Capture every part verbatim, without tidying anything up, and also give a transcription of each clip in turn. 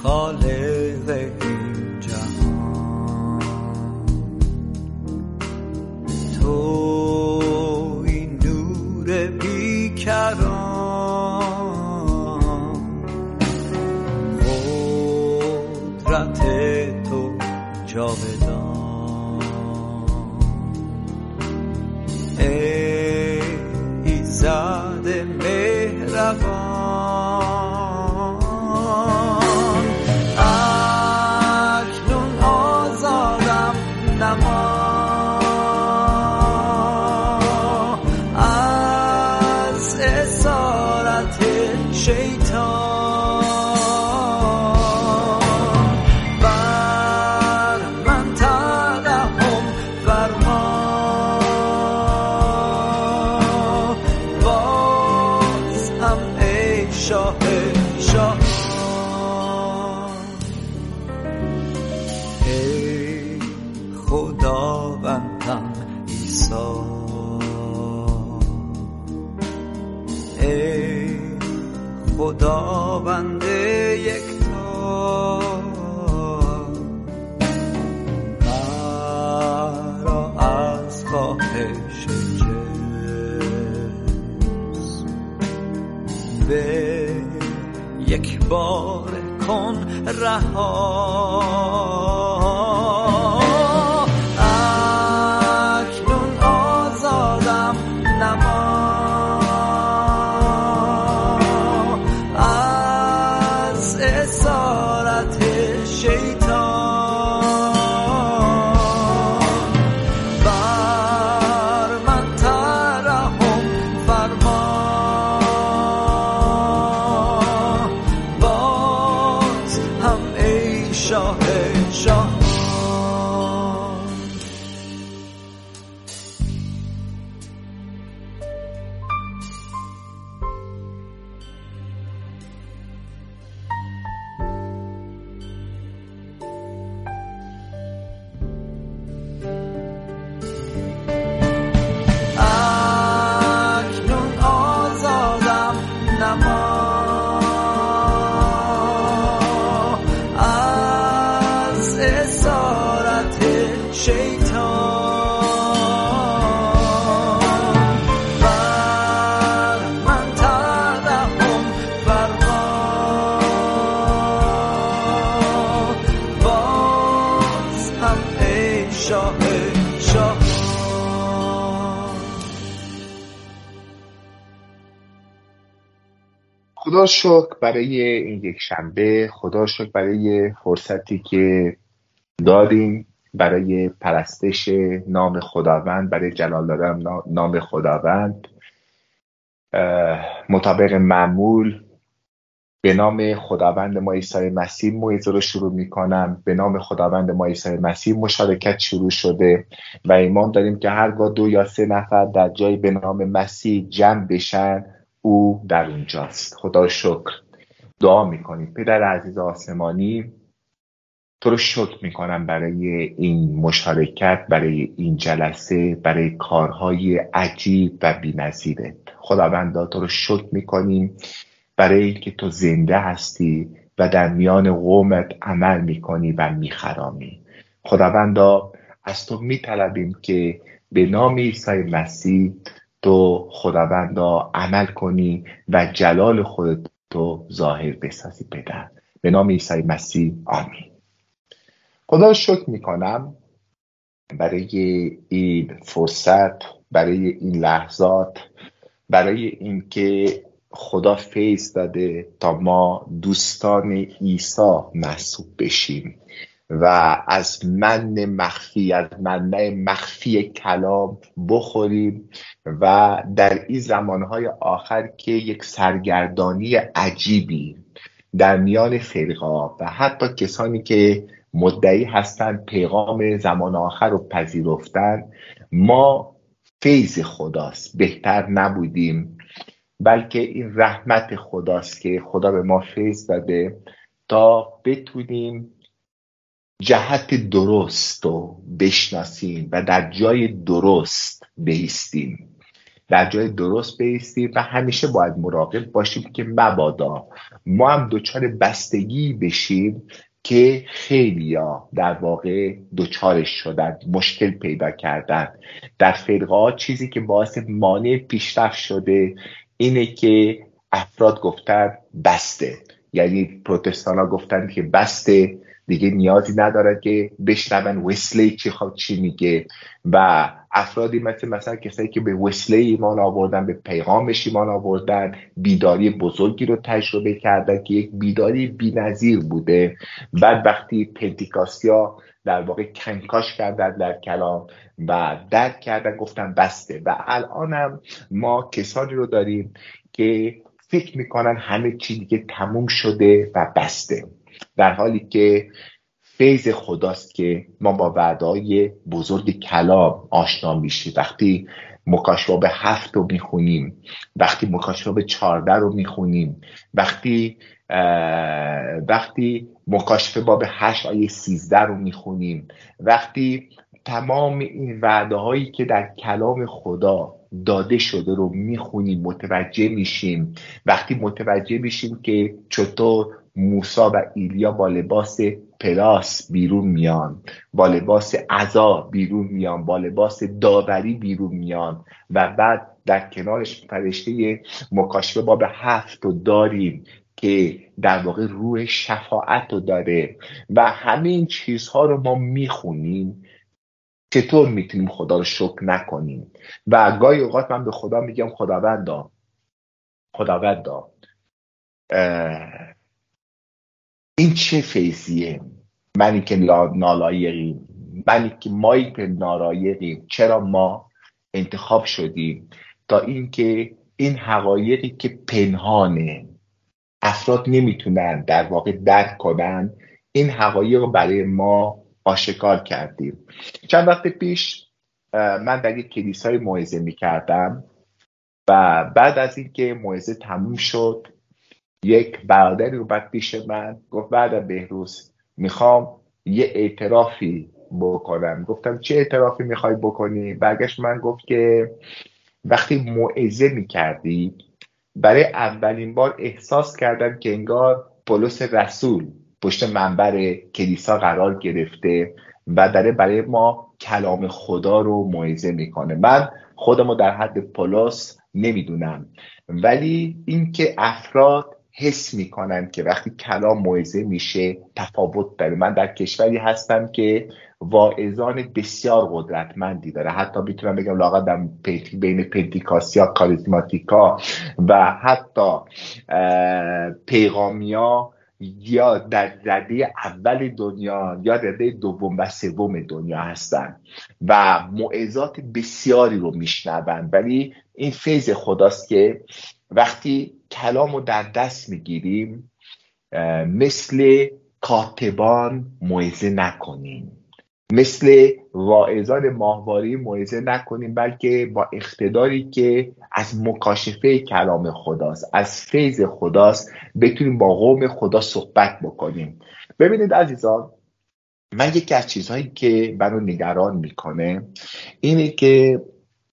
خالق این جهان، تو این نور بیکران، قدرت تو جاودان، ای ایزد مهربان. خداوند یکتا، مرا از خواهش جسم به یک بار کن رها. اکنون آزادم نما خدا شکر برای این یک شنبه، خدا شکر برای فرصتی که داریم برای پرستش نام خداوند، برای جلال دادن نام خداوند. مطابق معمول به نام خداوند ما عیسی مسیح موعظه رو شروع میکنم. به نام خداوند ما عیسی مسیح مشارکت شروع شده و ایمان داریم که هرگاه دو یا سه نفر در جای به نام مسیح جمع بشن، او در اونجاست. خدا شکر. دعا میکنیم. پدر عزیز آسمانی، تو رو شکر میکنم برای این مشارکت، برای این جلسه، برای کارهای عجیب و بی‌نظیرت. خداوندا تو رو شکر میکنیم برای اینکه تو زنده هستی و در میان قومت عمل میکنی و میخرامی. خداوندا از تو میطلبیم که به نام عیسی مسیح تو خداوندا عمل کنی و جلال خودت تو ظاهر بسازی. پدر به نام عیسی مسیح آمین. خدا شکر میکنم برای این فرصت، برای این لحظات، برای اینکه خدا فیض داده تا ما دوستان عیسی محسوب بشیم و از من مخفی، از منه مخفی کلام بخوریم و در این زمانهای آخر که یک سرگردانی عجیبی در میان فرقا و حتی کسانی که مدعی هستند پیغام زمان آخر رو پذیرفتن، ما فیض خداست، بهتر نبودیم، بلکه این رحمت خداست که خدا به ما فیض داده تا بتونیم جهت درست رو بشناسیم و در جای درست بایستیم در جای درست بایستیم و همیشه باید مراقب باشیم که مبادا ما هم دچار بستگی بشیم که خیلیا در واقع دچارش شدن، مشکل پیدا کردن. در فرقه ها چیزی که باعث مانع پیشرفت شده اینه که افراد گفتن بسته، یعنی پروتستان ها گفتن که بسته، دیگه نیازی نداره که بشنون وسلی چی خواد چی میگه، و افرادی مثل مثلا کسایی که به وسلی ایمان آوردن، به پیغامش ایمان آوردن، بیداری بزرگی رو تجربه کردن که یک بیداری بی‌نظیر بوده. بعد وقتی پنتیکاستیا در واقع کنکاش کردن در کلام و درک کردن گفتن بسته. و الانم ما کسانی رو داریم که فکر میکنن همه چی دیگه تموم شده و بسته، در حالی که فیض خداست که ما با وعده‌های بزرگ کلام آشنا میشیم. وقتی مکاشفه به هفت رو میخونیم، وقتی مکاشفه به چهارده رو میخونیم، وقتی وقتی مکاشفه باب هشت آیه سیزده رو میخونیم، وقتی تمام این وعده هایی که در کلام خدا داده شده رو میخونیم متوجه میشیم، وقتی متوجه میشیم که چطور موسی و ایلیا با لباس پلاس بیرون میان، با لباس عزا بیرون میان، با لباس داوری بیرون میان، و بعد در کنارش فرشته مکاشفه باب هفت رو داریم که در واقع روح شفاعت رو داره، و همه این چیزها رو ما میخونیم، چطور میتونیم خدا رو شکر نکنیم؟ و گاهی اوقات من به خدا میگم خداوندا خداوندا این چه فیضیه، منی که نالایقیم، منی که مایی که نالایقیم، چرا ما انتخاب شدیم تا اینکه این حقایقی که پنهانه افراد نمیتونن در واقع درک کنن، این حقایق رو برای ما آشکار کردیم. چند وقت پیش من در یک کلیسای موعظه میکردم و بعد از اینکه موعظه تموم شد یک برادری رو بعد پیش من گفت بعد بهروز میخوام یه اعترافی بکنم. گفتم چه اعترافی میخوای بکنی؟ برگشت من گفت که وقتی موعظه میکردی برای اولین بار احساس کردم که انگار پولس رسول پشت منبر کلیسا قرار گرفته و داره برای ما کلام خدا رو موعظه میکنه. من خودمو در حد پولس نمیدونم، ولی اینکه افراد حس میکنن که وقتی کلام موعظه میشه تفاوت داره. من در کشوری هستم که واعظان بسیار قدرتمندی داره، حتی میتونم بگم لااقل در بین پنتیکاستیا، کاریزماتیکا و حتی پیغامیا یا در رده اول دنیا یا رده دوم و سوم دنیا هستن و موعظات بسیاری رو میشنون. ولی این فیض خداست که وقتی کلام رو در دست میگیریم مثل کاتبان موعظه نکنیم، مثل واعظان ماهواره موعظه نکنیم، بلکه با اقتداری که از مکاشفه کلام خداست، از فیض خداست، بتونیم با قوم خدا صحبت بکنیم. ببینید عزیزان، من یکی از چیزهایی که منو نگران میکنه اینه که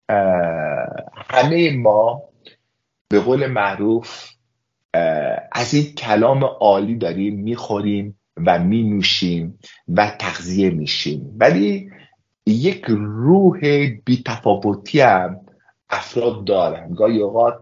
همه ما به قول معروف از این کلام عالی داریم میخوریم و مینوشیم و تغذیه میشیم، ولی یک روح بی‌تفاوتی هم افراد دارن. گاهی اوقات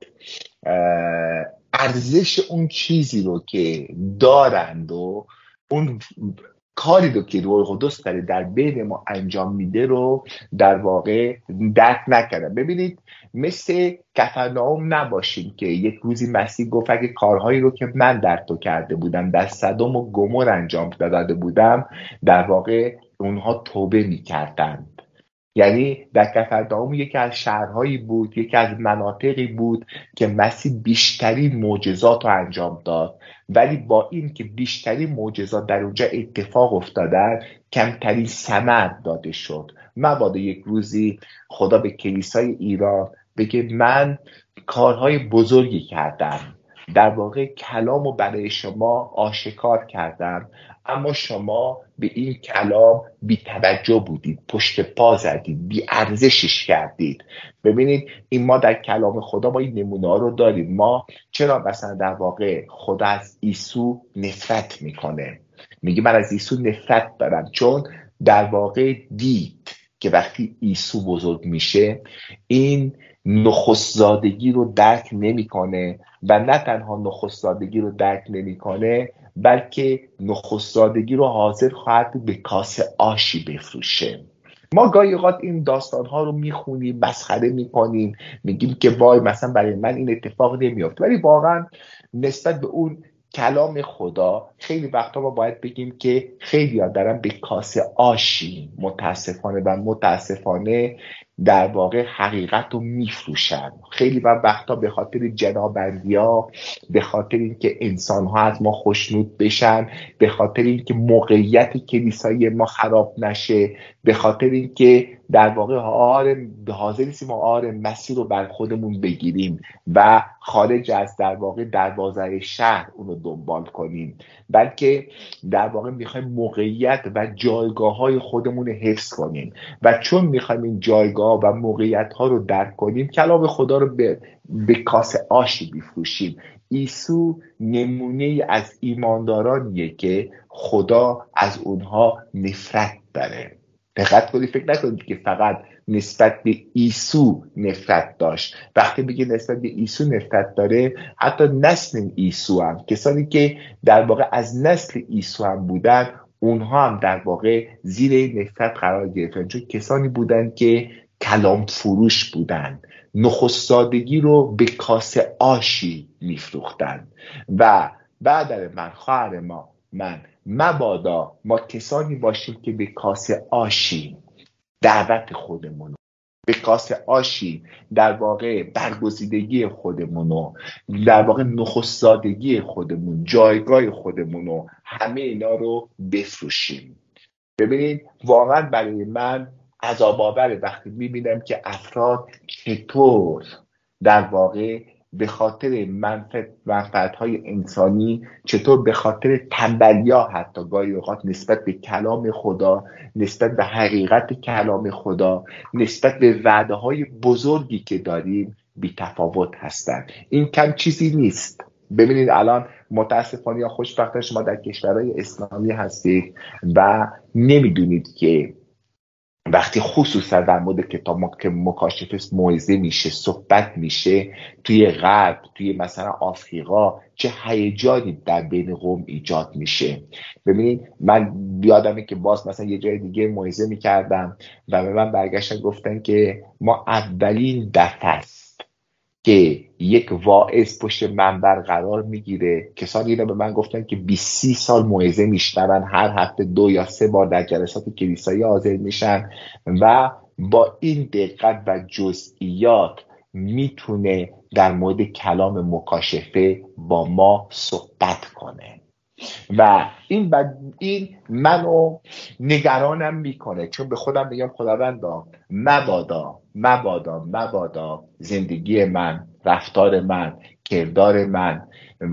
ارزش اون چیزی رو که دارند و اون کاری رو که روح القدس داره در بین ما انجام میده رو در واقع درک نکردن. ببینید مثل کفرناهم نباشیم که یک روزی مسیح گفت اگه کارهایی رو که من در تو کرده بودم در سدوم و گمر انجام داده بودم، در واقع اونها توبه میکردند. یعنی در کفرناهم یکی از شهرهایی بود، یکی از مناطقی بود که مسیح بیشترین معجزات رو انجام داد، ولی با این که بیشترین معجزات در اونجا اتفاق افتادن کمترین ثمر داده شد. مبادا یک روزی خدا به کلیسای ایران بگه من کارهای بزرگی کردم در واقع کلام رو برای شما آشکار کردم، اما شما به این کلام بی توجه بودید، پشت پا زدید، بی ارزشش کردید. ببینید این ما در کلام خدا ما این نمونه ها رو داریم. ما چرا مثلا در واقع خدا از عیسی نفرت میکنه؟ میگه من از عیسی نفرت دارم، چون در واقع دید که وقتی عیسی بزرگ میشه این نخست‌زادگی رو درک نمیکنه و نه تنها نخست‌زادگی رو درک نمیکنه بلکه نخست‌زادگی رو حاضر خواهد به کاسه آشی بفروشه. ما گاهی اوقات این داستان‌ها رو میخونیم، مسخره میکنیم، میگیم که وای مثلا برای من این اتفاق نمیافت، ولی واقعا نسبت به اون کلام خدا خیلی وقتا ما باید بگیم که خیلی ها دارن به کاسه آشی متاسفانه و متاسفانه در واقع حقیقت رو میفروشن. خیلی وقتا به خاطر جنابندی ها، به خاطر اینکه انسان ها از ما خوشنود بشن، به خاطر اینکه موقعیت کلیسایی ما خراب نشه، به خاطر اینکه در واقع آر حاضر نیستیم آر مسیر رو بر خودمون بگیریم و خارج از در واقع دروازه شهر اون رو دنبال کنیم، بلکه در واقع میخوایم موقعیت و جایگاه های خودمون رو حفظ کنیم و چون میخوایم این جایگاه و موقعیت ها رو درک کنیم کلام خدا رو به, به کاسه آشی بفروشیم. عیسی نمونه از ایماندارانیه که خدا از اونها نفرت داره. دقت کنید، فکر نکنید که فقط نسبت به عیسی نفرت داشت. وقتی میگه نسبت به عیسی نفرت داره، حتی نسل عیسی هم، کسانی که در واقع از نسل عیسی هم بودن، اونها هم در واقع زیر نفرت قرار گرفتن، چون کسانی بودن که کلام فروش بودن، نخست‌زادگی رو به کاسه آشی میفروختن. و بعد من خواهر ما من مبادا ما کسانی باشیم که به کاسه آشی دعوت خودمون، به کاسه آشی در واقع برگزیدگی خودمونو، در واقع نخست‌زادگی خودمون، جایگاه خودمونو، همه اینا رو بفروشیم. ببینید واقعا برای من عذاب آوره وقتی میبینم که افراد چطور در واقع به خاطر منفعت منفعت‌های انسانی، چطور به خاطر تنبلی‌ها حتی گاهی اوقات نسبت به کلام خدا، نسبت به حقیقت کلام خدا، نسبت به وعده‌های بزرگی که داریم بی تفاوت هستند. این کم چیزی نیست. ببینید الان متاسفانه یا خوشبختانه شما در کشورهای اسلامی هستید و نمیدونید که وقتی خصوصا در مورد کتاب که مکاشفه موعظه میشه، صحبت میشه توی غرب، توی مثلا آفریقا، چه هیجانی در بین قوم ایجاد میشه. ببینید من یادمه که باز مثلا یه جای دیگه موعظه میکردم و به من برگشتن گفتن که ما اولین دفعه است که یک واعظ پشت منبر قرار میگیره. کسانی اینو به من گفتن که بیست سال موعظه میشنون، هر هفته دو یا سه بار در جلسات کلیسایی حاضر میشن و با این دقت و جزئیات میتونه در مورد کلام مکاشفه با ما صحبت کنه و این بد این منو نگرانم میکنه، چون به خودم میگم خداوندا مبادا مبادا مبادا زندگی من، رفتار من، کردار من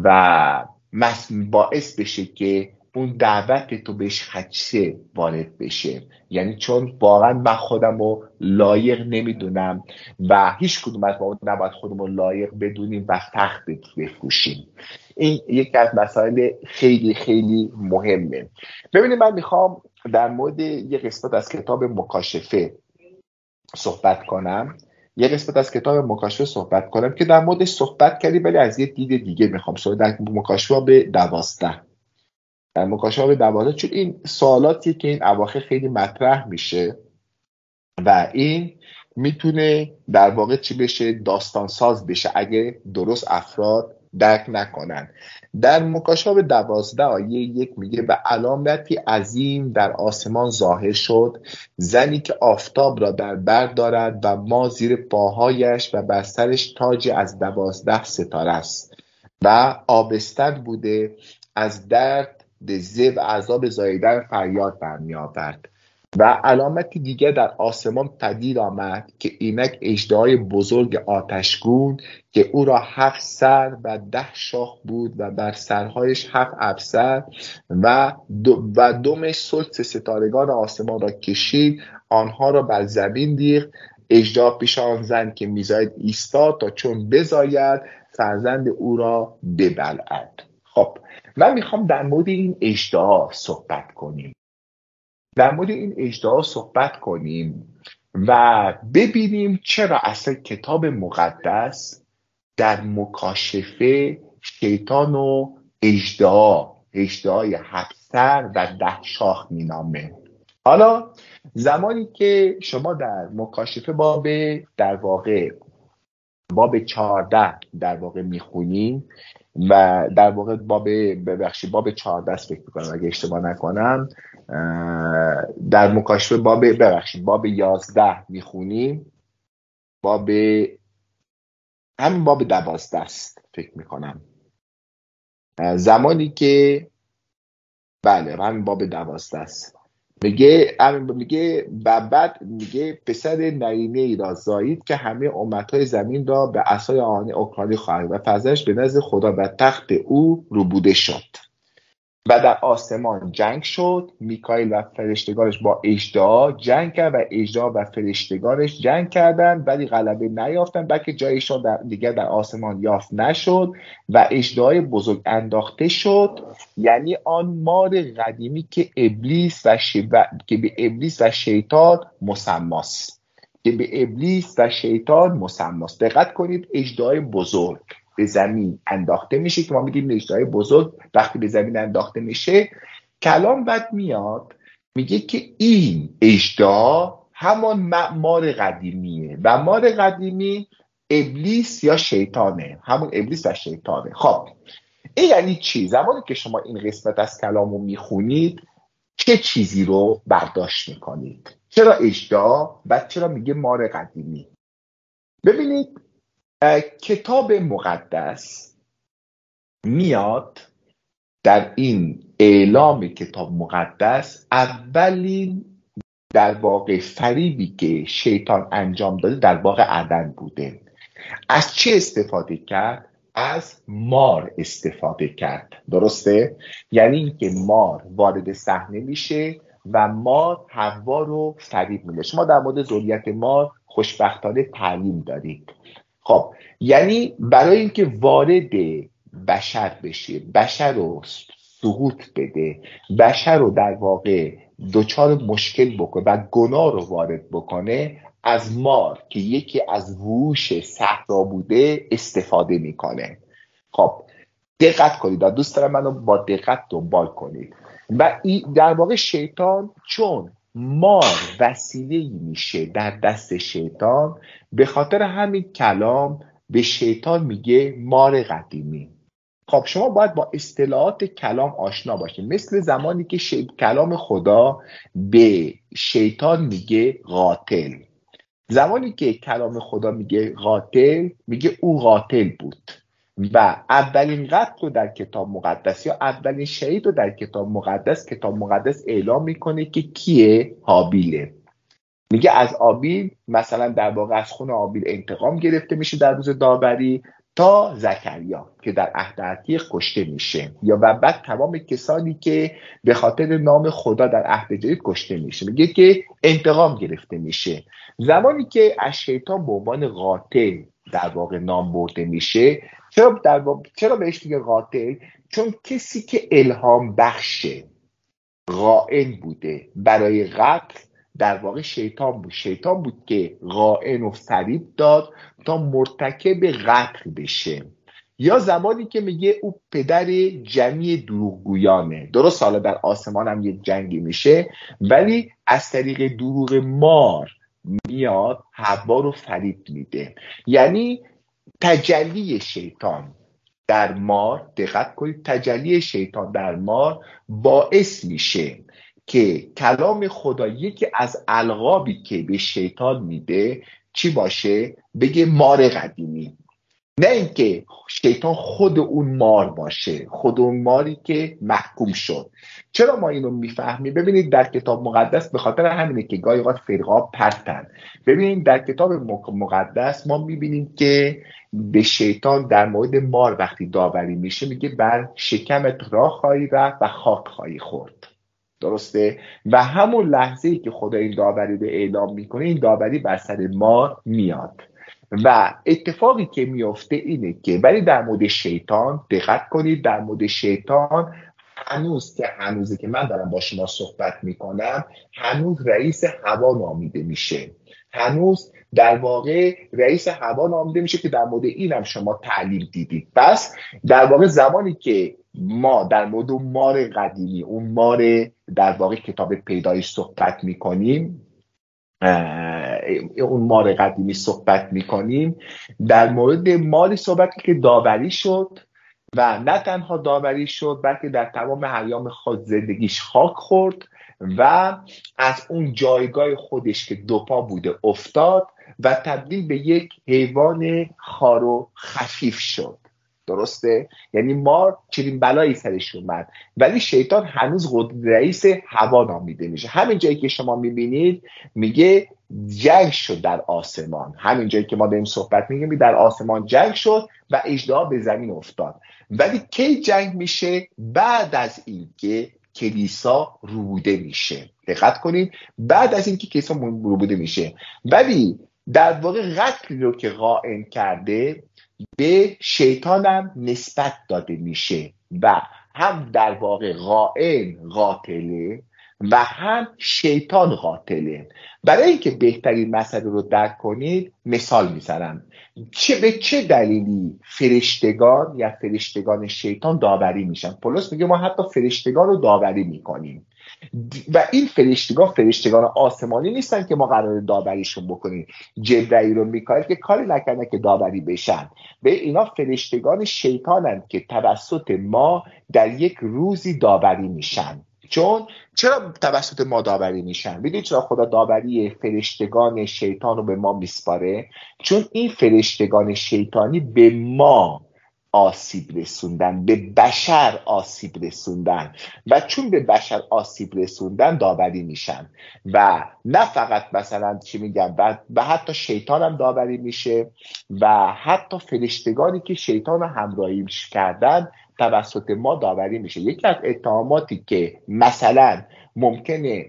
و باعث بشه که اون دعوت تو بهش خدشه وارد بشه. یعنی چون واقعا من خودم رو لایق نمیدونم و هیچ کدوم از ما نباید خودمون رو لایق بدونیم و فخر بفروشیم. این یکی از مسائل خیلی خیلی مهمه. ببینید من میخوام در مورد یه قسمت از کتاب مکاشفه صحبت کنم یه قسمت از کتاب مکاشفه صحبت کنم که در موردش صحبت کردیم، ولی از یه دید دیگه میخوام صحبت در مکاشفه به دوازده در مکاشفه به دوازده چون این سوالاتیه که این اواخر خیلی مطرح میشه و این میتونه در واقع چی بشه، داستان ساز بشه اگه درست افراد درک نکنن. در مکاشفه دوازده آیه یک میگه و علامتی عظیم در آسمان ظاهر شد، زنی که آفتاب را در بر دارد و ما زیر پاهایش و بر سرش تاج از دوازده ستاره است و آبستن بوده، از درد، دزه و عذاب زاییدن فریاد برمی آورد و علامتی دیگه در آسمان پدید آمد که اینک اژدهای بزرگ آتشگون که او را هفت سر و ده شاخ بود و بر سرهایش هفت افسر و دو و دمش سلس ستارگان آسمان را کشید، آنها را بر زمین ریخت. اژدها پیش آن زن که میزاید ایستاد تا چون بزاید فرزند او را ببلعد. خب من میخوام در مورد این اژدها صحبت کنیم در مورد این اژدها صحبت کنیم و ببینیم چرا اصلا کتاب مقدس در مکاشفه شیطان و اژدها اژدهای هفت سر و ده شاخ مینامه. حالا زمانی که شما در مکاشفه باب در واقع باب چهارده در واقع میخونیم و در واقع باب ببخشید باب چهارده است فکر میکنم اگه اشتباه نکنم، در مکاشفه باب ببخشید باب یازده میخونیم، باب همین باب دوازده است فکر میکنم، زمانی که بله همین باب دوازده است، میگه میگه و بعد میگه پسر نرینه ای را زایید که همه امتهای زمین را به عصای آن اوکرالی خواهد و فرزندش به نزد خدا و تخت او روبوده شد. و در آسمان جنگ شد، میکائیل و فرشتگانش با اژدها جنگ کرد و اژدها و فرشتگانش جنگ کردند ولی غلبه نیافتند، بلکه جایشان در دیگر در آسمان یافت نشد و اژدهای بزرگ انداخته شد، یعنی آن مار قدیمی که ابلیس و شب... که به ابلیس و شیطان مسماست که به ابلیس و شیطان مسماست. دقت کنید، اژدهای بزرگ به زمین انداخته میشه که ما میگیم اژدهای بزرگ وقتی به زمین انداخته میشه کلام بعد میاد میگه که این اژدها همان مار قدیمیه و مار قدیمی ابلیس یا شیطانه، همون ابلیس و شیطانه. خب این یعنی چی؟ زمانی که شما این قسمت از کلامو میخونید چه چیزی رو برداشت میکنید؟ چرا اژدها و چرا میگه مار قدیمی؟ ببینید کتاب مقدس میاد در این اعلام کتاب مقدس اولین در واقع فریبی که شیطان انجام داده در باغ عدن بوده. از چه استفاده کرد؟ از مار استفاده کرد. درسته؟ یعنی اینکه مار وارد صحنه میشه و مار حوا رو فریب میده. شما در مورد ذریت مار خوشبختانه تعلیم دارید. خب یعنی برای اینکه وارد بشر بشه، بشر رو سقوط بده، بشر رو در واقع دچار مشکل بکنه و گناه رو وارد بکنه، از مار که یکی از وحوش صحرا بوده استفاده میکنه. خب دقت کنید، دوست دارم منو با دقت دنبال کنید. و در واقع شیطان چون مار وسیله‌ای میشه در دست شیطان، به خاطر همین کلام به شیطان میگه مار قدیمی. خب شما باید با اصطلاحات کلام آشنا باشید. مثل زمانی که شی... کلام خدا به شیطان میگه قاتل، زمانی که کلام خدا میگه قاتل میگه او قاتل بود و اولین قتل رو در کتاب مقدس یا اولین شهید رو در کتاب مقدس کتاب مقدس اعلام میکنه که کیه؟ هابیله. میگه از آبیل مثلا در واقع از خون آبیل انتقام گرفته میشه در روز داوری تا زکریا که در عهد عتیق کشته میشه، یا و بعد تمام کسانی که به خاطر نام خدا در عهد جدید کشته میشه. میگه که انتقام گرفته میشه. زمانی که از شیطان به عنوان قاتل در واقع نام برده میشه، چرا در واقع چرا بهش میگه قاتل؟ چون کسی که الهام بخش قائن بوده برای قتل در واقع شیطان بود. شیطان بود که قائن و فریب داد تا مرتکب قتل بشه. یا زمانی که میگه او پدر جمعی دروغگویانه. درست، حالا در آسمان هم یک جنگی میشه ولی از طریق دروغ مار میاد حوا رو فریب میده. یعنی تجلی شیطان در مار، دقت کنید، تجلی شیطان در مار باعث میشه که کلام خدا یکی از القابی که به شیطان میده چی باشه؟ بگه مار قدیمی. نه اینکه شیطان خود اون مار باشه، خود اون ماری که محکوم شد. چرا ما اینو میفهمیم؟ ببینید در کتاب مقدس به خاطر همینه که گاهی اوقات فرقه‌ها پرتن. ببینید در کتاب مقدس ما میبینیم که به شیطان در مورد مار وقتی داوری میشه میگه بر شکمت راه خواهی رفت و خاک خواهی خورد. درسته؟ و همون لحظه ای که خدا این داوری رو اعلام میکنه، این داوری بر سر مار میاد. و اتفاقی که میفته اینه که ولی در مورد شیطان دقت کنید، در مورد شیطان هنوز که هنوزه که من دارم با شما صحبت میکنم هنوز رئیس هوا نامیده میشه. هنوز در واقع رئیس هوا نامیده میشه که در مورد اینم شما تعلیم دیدید. پس در واقع زمانی که ما در مورد اون مار قدیمی، اون مار در واقع کتاب پیدایش صحبت میکنیم، اون مار قدیمی صحبت میکنیم، در مورد ماری صحبت که داوری شد و نه تنها داوری شد بلکه در تمام ایام خود زندگیش خاک خورد و از اون جایگاه خودش که دو پا بوده افتاد و تبدیل به یک حیوان خار و خفیف شد. درسته؟ یعنی مار چنین بلایی سرش اومد، ولی شیطان هنوز رئیس هوا نامیده میشه. همین جایی که شما میبینید میگه جنگ شد در آسمان، همین جایی که ما داریم صحبت میگیم در آسمان جنگ شد و اژدها به زمین افتاد. ولی کی جنگ میشه؟ بعد از اینکه کلیسا روبوده میشه. دقت کنید، بعد از اینکه کلیسا روبوده میشه. ولی در واقع قتلی رو که قائم کرده به شیطانم نسبت داده میشه و هم در واقع قائم قاتله و هم شیطان قاتله. برای اینکه بهترین مسئله رو درک کنید مثال میزنم. چه به چه دلیلی فرشتگان یا فرشتگان شیطان داوری میشن؟ پولس میگه ما حتی فرشتگان رو داوری میکنیم و این فرشتگان فرشتگان آسمانی نیستن که ما قرار داوریشون بکنیم. جبرئیل و میکائیل که کاری نکردن که داوری بشن، به اینا فرشتگان شیطانن که توسط ما در یک روزی داوری میشن. چون چرا توسط ما داوری میشن؟ میدونید چرا خدا داوری فرشتگان شیطان رو به ما میسپاره؟ چون این فرشتگان شیطانی به ما آسیب رسوندن، به بشر آسیب رسوندن و چون به بشر آسیب رسوندن داوری میشن. و نه فقط مثلا چی میگم و حتی شیطان هم داوری میشه و حتی فرشتگانی که شیطان رو همراهی کردن توسط ما داوری میشه. یکی از اتهاماتی که مثلا ممکنه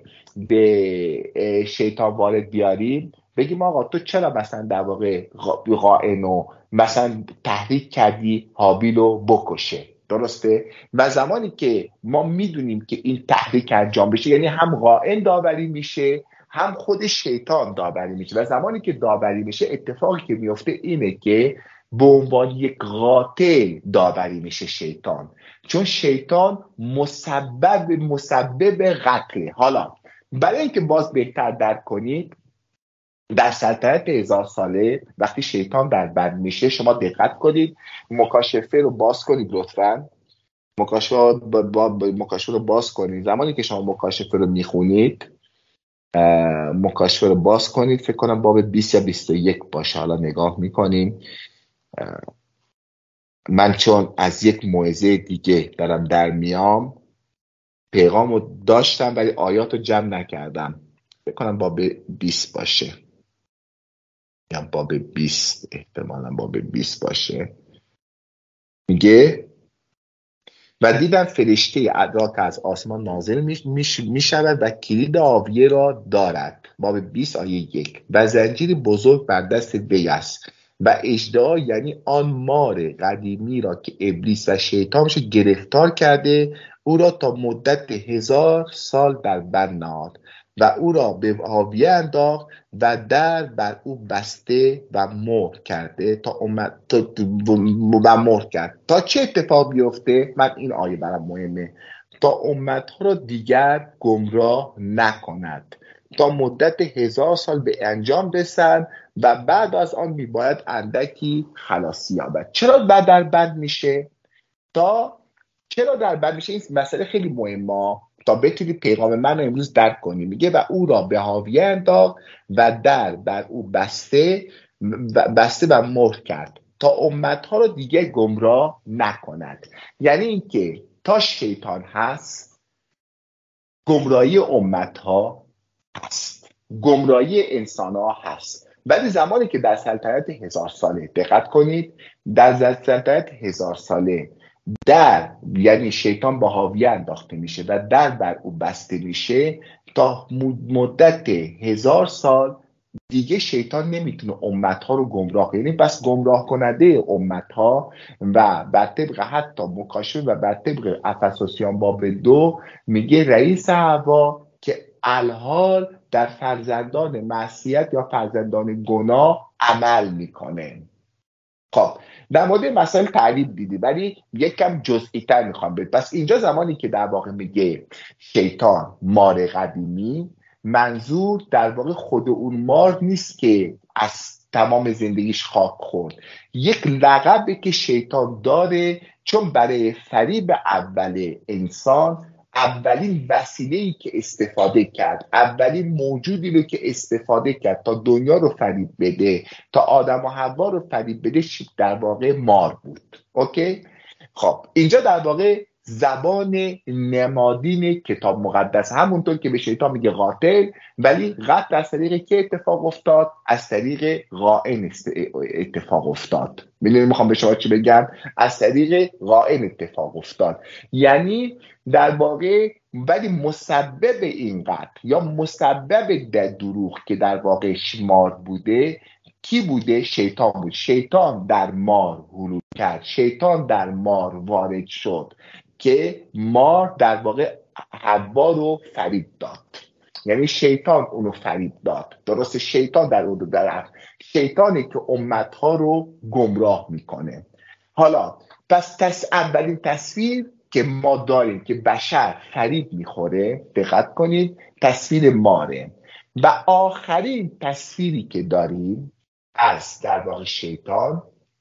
به شیطان وارد بیاریم بگیم آقا تو چرا مثلا در واقع قائن و مثلا تحریک کردی هابیل رو بکشه. درسته؟ و زمانی که ما میدونیم که این تحریک انجام بشه یعنی هم قائن داوری میشه هم خود شیطان داوری میشه و زمانی که داوری میشه اتفاقی که میفته اینه که به عنوان یک قاتل داوری میشه شیطان، چون شیطان مسبب مسبب قتل. حالا برای اینکه باز بهتر درک کنید، در سلطنت هزار ساله وقتی شیطان در بر میشه، شما دقت کنید مکاشفه رو باز کنید لطفاً، مکاشفه با با مکاشفه رو باز کنید. زمانی که شما مکاشفه رو میخونید، مکاشفه رو باز کنید، فکر کنم باب بیست یا بیست و یک باشه، حالا نگاه میکنیم. من چون از یک موعظه دیگه دارم در میام، پیغام رو داشتم ولی آیات رو جمع نکردم، فکر کنم باب بیست باشه یا باب بیست، احتمالا باب بیست باشه. میگه و دیدم فرشته ادراک از آسمان نازل می شود و کلید آویه را دارد. باب بیست آیه یک. و زنجیر بزرگ بر دست وی است و اژدها یعنی آن مار قدیمی را که ابلیس و شیطانش گرفتار کرده او را تا مدت هزار سال در بند نهاد و او را به آویه انداخت و در بر او بسته و مهر کرده تا امت تا و مهر کرد تا چه اتفاق بیفته؟ من این آیه برام مهمه. تا امتها را دیگر گمراه نکند تا مدت هزار سال به انجام رسند و بعد از آن میباید اندکی خلاصی یابد. چرا بعد در بند میشه؟ تا چرا در بند میشه؟ این مسئله خیلی مهمه تا بتونید پیغام من رو امروز درک کنید. میگه و او را به حاویه انداخت و در بر او بسته و بسته و مهر کرد. تا امتها رو دیگه گمراه نکند. یعنی اینکه تا شیطان هست گمراهی امتها هست، گمراهی انسان ها هست. ولی زمانی که در سلطنت هزار ساله، دقت کنید، در سلطنت هزار ساله در یعنی شیطان با حاویه انداخته میشه و در بر او بسته میشه، تا مدت هزار سال دیگه شیطان نمیتونه امتها رو گمراه کنه. یعنی بس گمراه کننده امتها و بر طبق حتی مکاشفه و بر طبق افسوسیان باب دو میگه رئیس هوا که الحال در فرزندان معصیت یا فرزندان گناه عمل میکنه. خب در مورد مسائل تعریف دیدی، ولی یک کم جزئی تر میخوام بید. پس اینجا زمانی که در واقع میگه شیطان مار قدیمی، منظور در واقع خود اون مار نیست که از تمام زندگیش خاک خورد، یک لقبه که شیطان داره، چون برای فریب اول انسان اولین وسیله‌ای که استفاده کرد، اولین موجودی رو که استفاده کرد تا دنیا رو فریب بده، تا آدم و حوا رو فریب بده، در واقع مار بود. اوکی؟ خب اینجا در واقع زبان نمادین کتاب مقدس، همونطور که به شیطان میگه قاتل، ولی قتل از طریق که اتفاق افتاد؟ از طریق قائن اتفاق افتاد. میدونی میخوام به شما چی بگم؟ از طریق قائن اتفاق افتاد. یعنی در واقع ولی مسبب این قتل یا مسبب در دروغ که در واقع مار بوده کی بوده؟ شیطان بود. شیطان در مار حلول کرد، شیطان در مار وارد شد که مار در واقع حوا رو فریب داد. یعنی شیطان اونو فریب داد. درسته؟ شیطان در اون در شیطانی که امتها رو گمراه میکنه. حالا پس تص... اولین تصویر که ما داریم که بشر فریب میخوره، دقت کنید، تصویر ماره. و آخرین تصویری که داریم از در واقع شیطان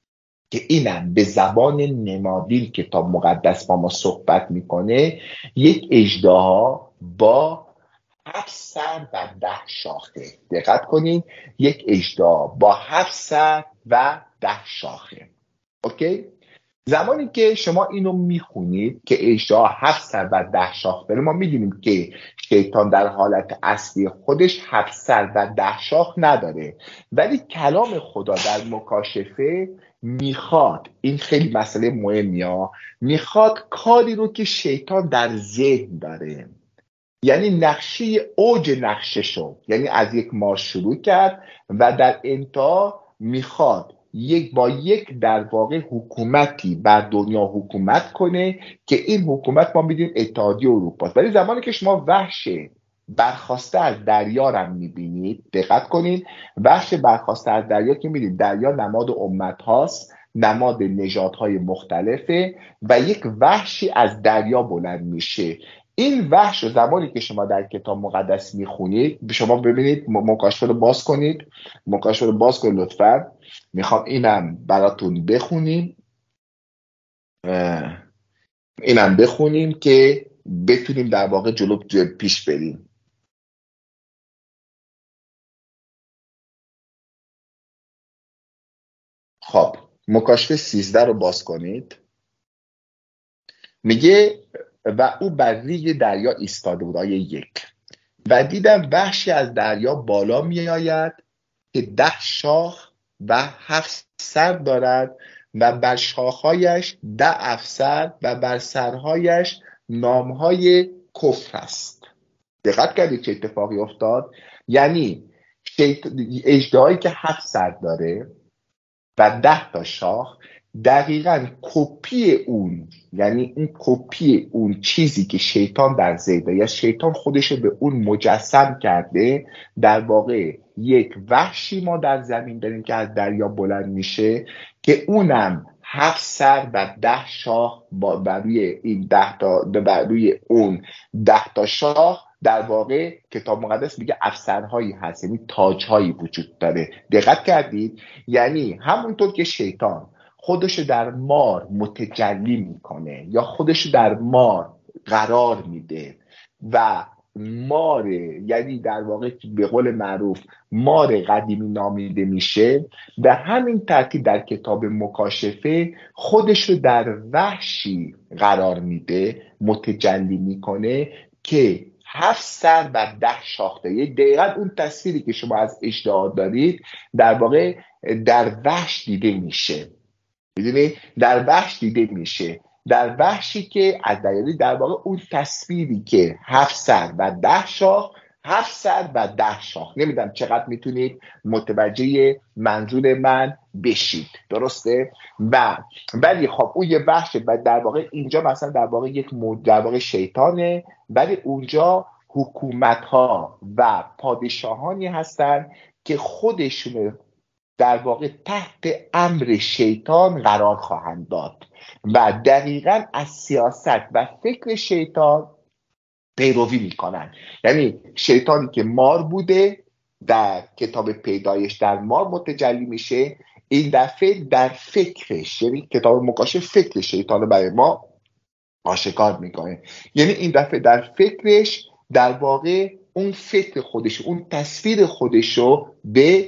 که اینم به زبان نمادین کتاب مقدس با ما صحبت میکنه، یک اژدها با هفت سر و ده شاخه. دقت کنید، یک اژدها با هفت سر و ده شاخه. اوکی؟ زمانی که شما اینو میخونید که اژدها هفت سر و ده شاخ داره، ما میدونیم که شیطان در حالت اصلی خودش هفت سر و ده شاخ نداره، ولی کلام خدا در مکاشفه میخواد، این خیلی مسئله مهمیه، میخواد کاری رو که شیطان در ذهن داره، یعنی نقشه اوج نقشه شو، یعنی از یک مار شروع کرد و در انتها میخواد یک با یک در واقع حکومتی بر دنیا حکومت کنه که این حکومت ما میدیم اتحادیه اروپا است. ولی زمانی که شما وحش برخواسته از دریا رو میبینید، دقت کنید، وحش برخواسته از دریا که میدید دریا نماد امت هاست، نماد نژادهای مختلفه و یک وحشی از دریا بلند میشه. این وحش رو زمانی که شما در کتاب مقدس میخونید، شما ببینید، مکاشفه رو باز کنید، مکاشفه رو باز کنید لطفاً. میخوام اینم براتون بخونیم، اینم بخونیم که بتونیم در واقع جلو پیش بریم. خب مکاشفه سیزده رو باز کنید. میگه و او بر ریگ دریا ایستاده بود، آیه یک، و دیدم وحشی از دریا بالا می آید که ده شاخ و هفت سر دارد و بر شاخهایش ده افسر و بر سرهایش نامهای کفر است. دقت کردید چه اتفاقی افتاد؟ یعنی اژدهایی که هفت سر داره و ده تا شاخ دقیقاً کپی اون، یعنی این کپی اون چیزی که شیطان در ذهن یا شیطان خودش به اون مجسم کرده. در واقع یک وحشی ما در زمین داریم که از دریا بلند میشه که اونم هفت سر و ده شاخ بر روی این ده تا بر روی اون ده تا شاخ در واقع کتاب مقدس میگه افسرهایی هست، یعنی تاجهایی وجود داره. دقت کردید؟ یعنی همونطور که شیطان خودشو در مار متجلی میکنه یا خودشو در مار قرار میده و ماره، یعنی در واقع به قول معروف مار قدیمی نامیده میشه، به همین ترتیب در کتاب مکاشفه خودش رو در وحشی قرار میده، متجلی میکنه که هفت سر و ده شاخ داره. دقیقا اون تصویری که شما از اشتها دارید در واقع در وحش دیده میشه. میدونی در وحش دیده میشه، در وحشی که از دیاری در واقع اون تصویری که هفت سر و ده شاخ، هفت سر و ده شاخ، نمیدونم چقدر میتونید متوجه منظور من بشید، درسته؟ و ولی خب اون یه وحشه و در واقع اینجا مثلا در واقع یک مود در واقع شیطانه، ولی اونجا حکومت ها و پادشاهانی هستن که خودشون در واقع تحت امر شیطان قرار خواهند داد و دقیقاً از سیاست و فکر شیطان پیروی میکنن. یعنی شیطانی که مار بوده در کتاب پیدایش در مار متجلی میشه، این دفعه در فکرش، یعنی کتاب مکاشفه فکر شیطان رو برای ما آشکار میکنه. یعنی این دفعه در فکرش در واقع اون فکر خودش، اون تصویر خودش رو به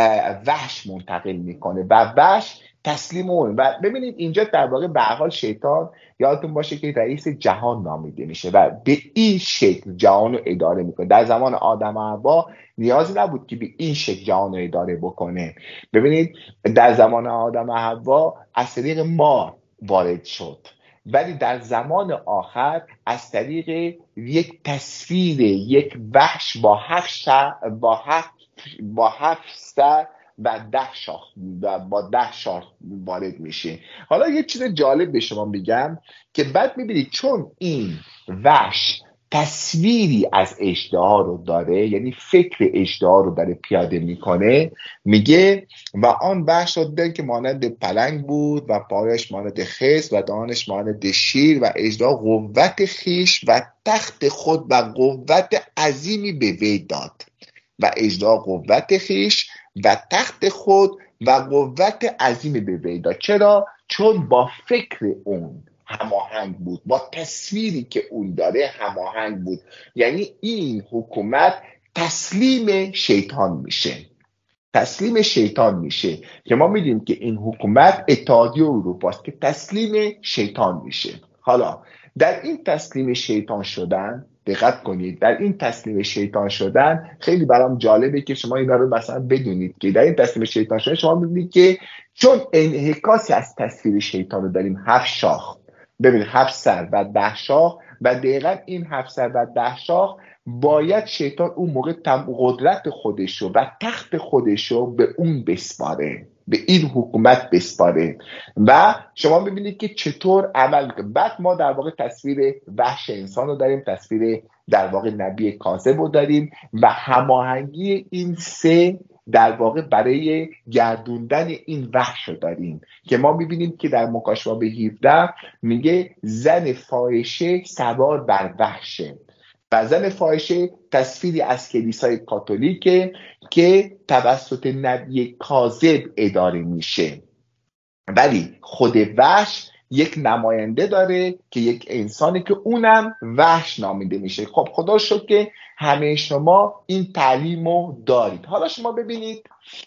وحش منتقل میکنه و وحش تسلیم اون. و ببینید اینجا در واقع به هر حال شیطان یادتون باشه که رئیس جهان نامیده میشه و به این شکل جهان رو اداره میکنه. در زمان آدم و حوا نیازی نبود که به این شکل جهان رو اداره بکنه. ببینید در زمان آدم و حوا از طریق مار وارد شد، ولی در زمان آخر از طریق یک تصویر یک وحش با هفت شا... با هفت با هفت سر و ده شاخ و با ده شاخ وارد میشه. حالا یه چیز جالب به شما میگم که بعد میبینید چون این وحش تصویری از اژدها رو داره، یعنی فکر اژدها رو داره پیاده میکنه، میگه و آن وحش را دیدند که مانند پلنگ بود و پایش مانند خرس و دهانش مانند شیر و اژدها قوت خیش و تخت خود و قوت عظیمی به وی داد. و اژدها قوت خیش و تخت خود و قوت عظیمی به وی داد. چرا؟ چون با فکر اون هماهنگ بود، با تصویری که اون داره هماهنگ بود. یعنی این حکومت تسلیم شیطان میشه، تسلیم شیطان میشه که ما میدونیم که این حکومت اتحادیه اروپا است که تسلیم شیطان میشه. حالا در این تسلیم شیطان شدن، دقت کنید، در این تسلیم شیطان شدن خیلی برام جالبه که شما اینا رو مثلا بدونید که در این تسلیم شیطان شدن شما میبینید که چون انعکاسی از تصویر شیطان رو داریم، هفت شاخ، ببینید هفت سر و ده شاخ، و دقیقا این هفت سر و ده شاخ باید شیطان اون موقع قدرت خودشو و تخت خودشو به اون بسپاره، به این حکومت بسپاره و شما ببینید که چطور عمل. بعد ما در واقع تصویر وحش انسان رو داریم، تصویر در واقع نبی کاذب رو داریم و هماهنگی این سه در واقع برای گردوندن این وحش رو داریم که ما میبینیم که در مکاشفه هفده میگه زن فاحشه سوار بر وحشه و زن فاحشه تصویری از کلیسای کاتولیکه که توسط نبی کاذب اداره میشه، ولی خود وحش یک نماینده داره که یک انسانی که اونم وحش نامیده میشه. خب خدا شکر که همه شما این تعلیمو دارید. حالا شما ببینید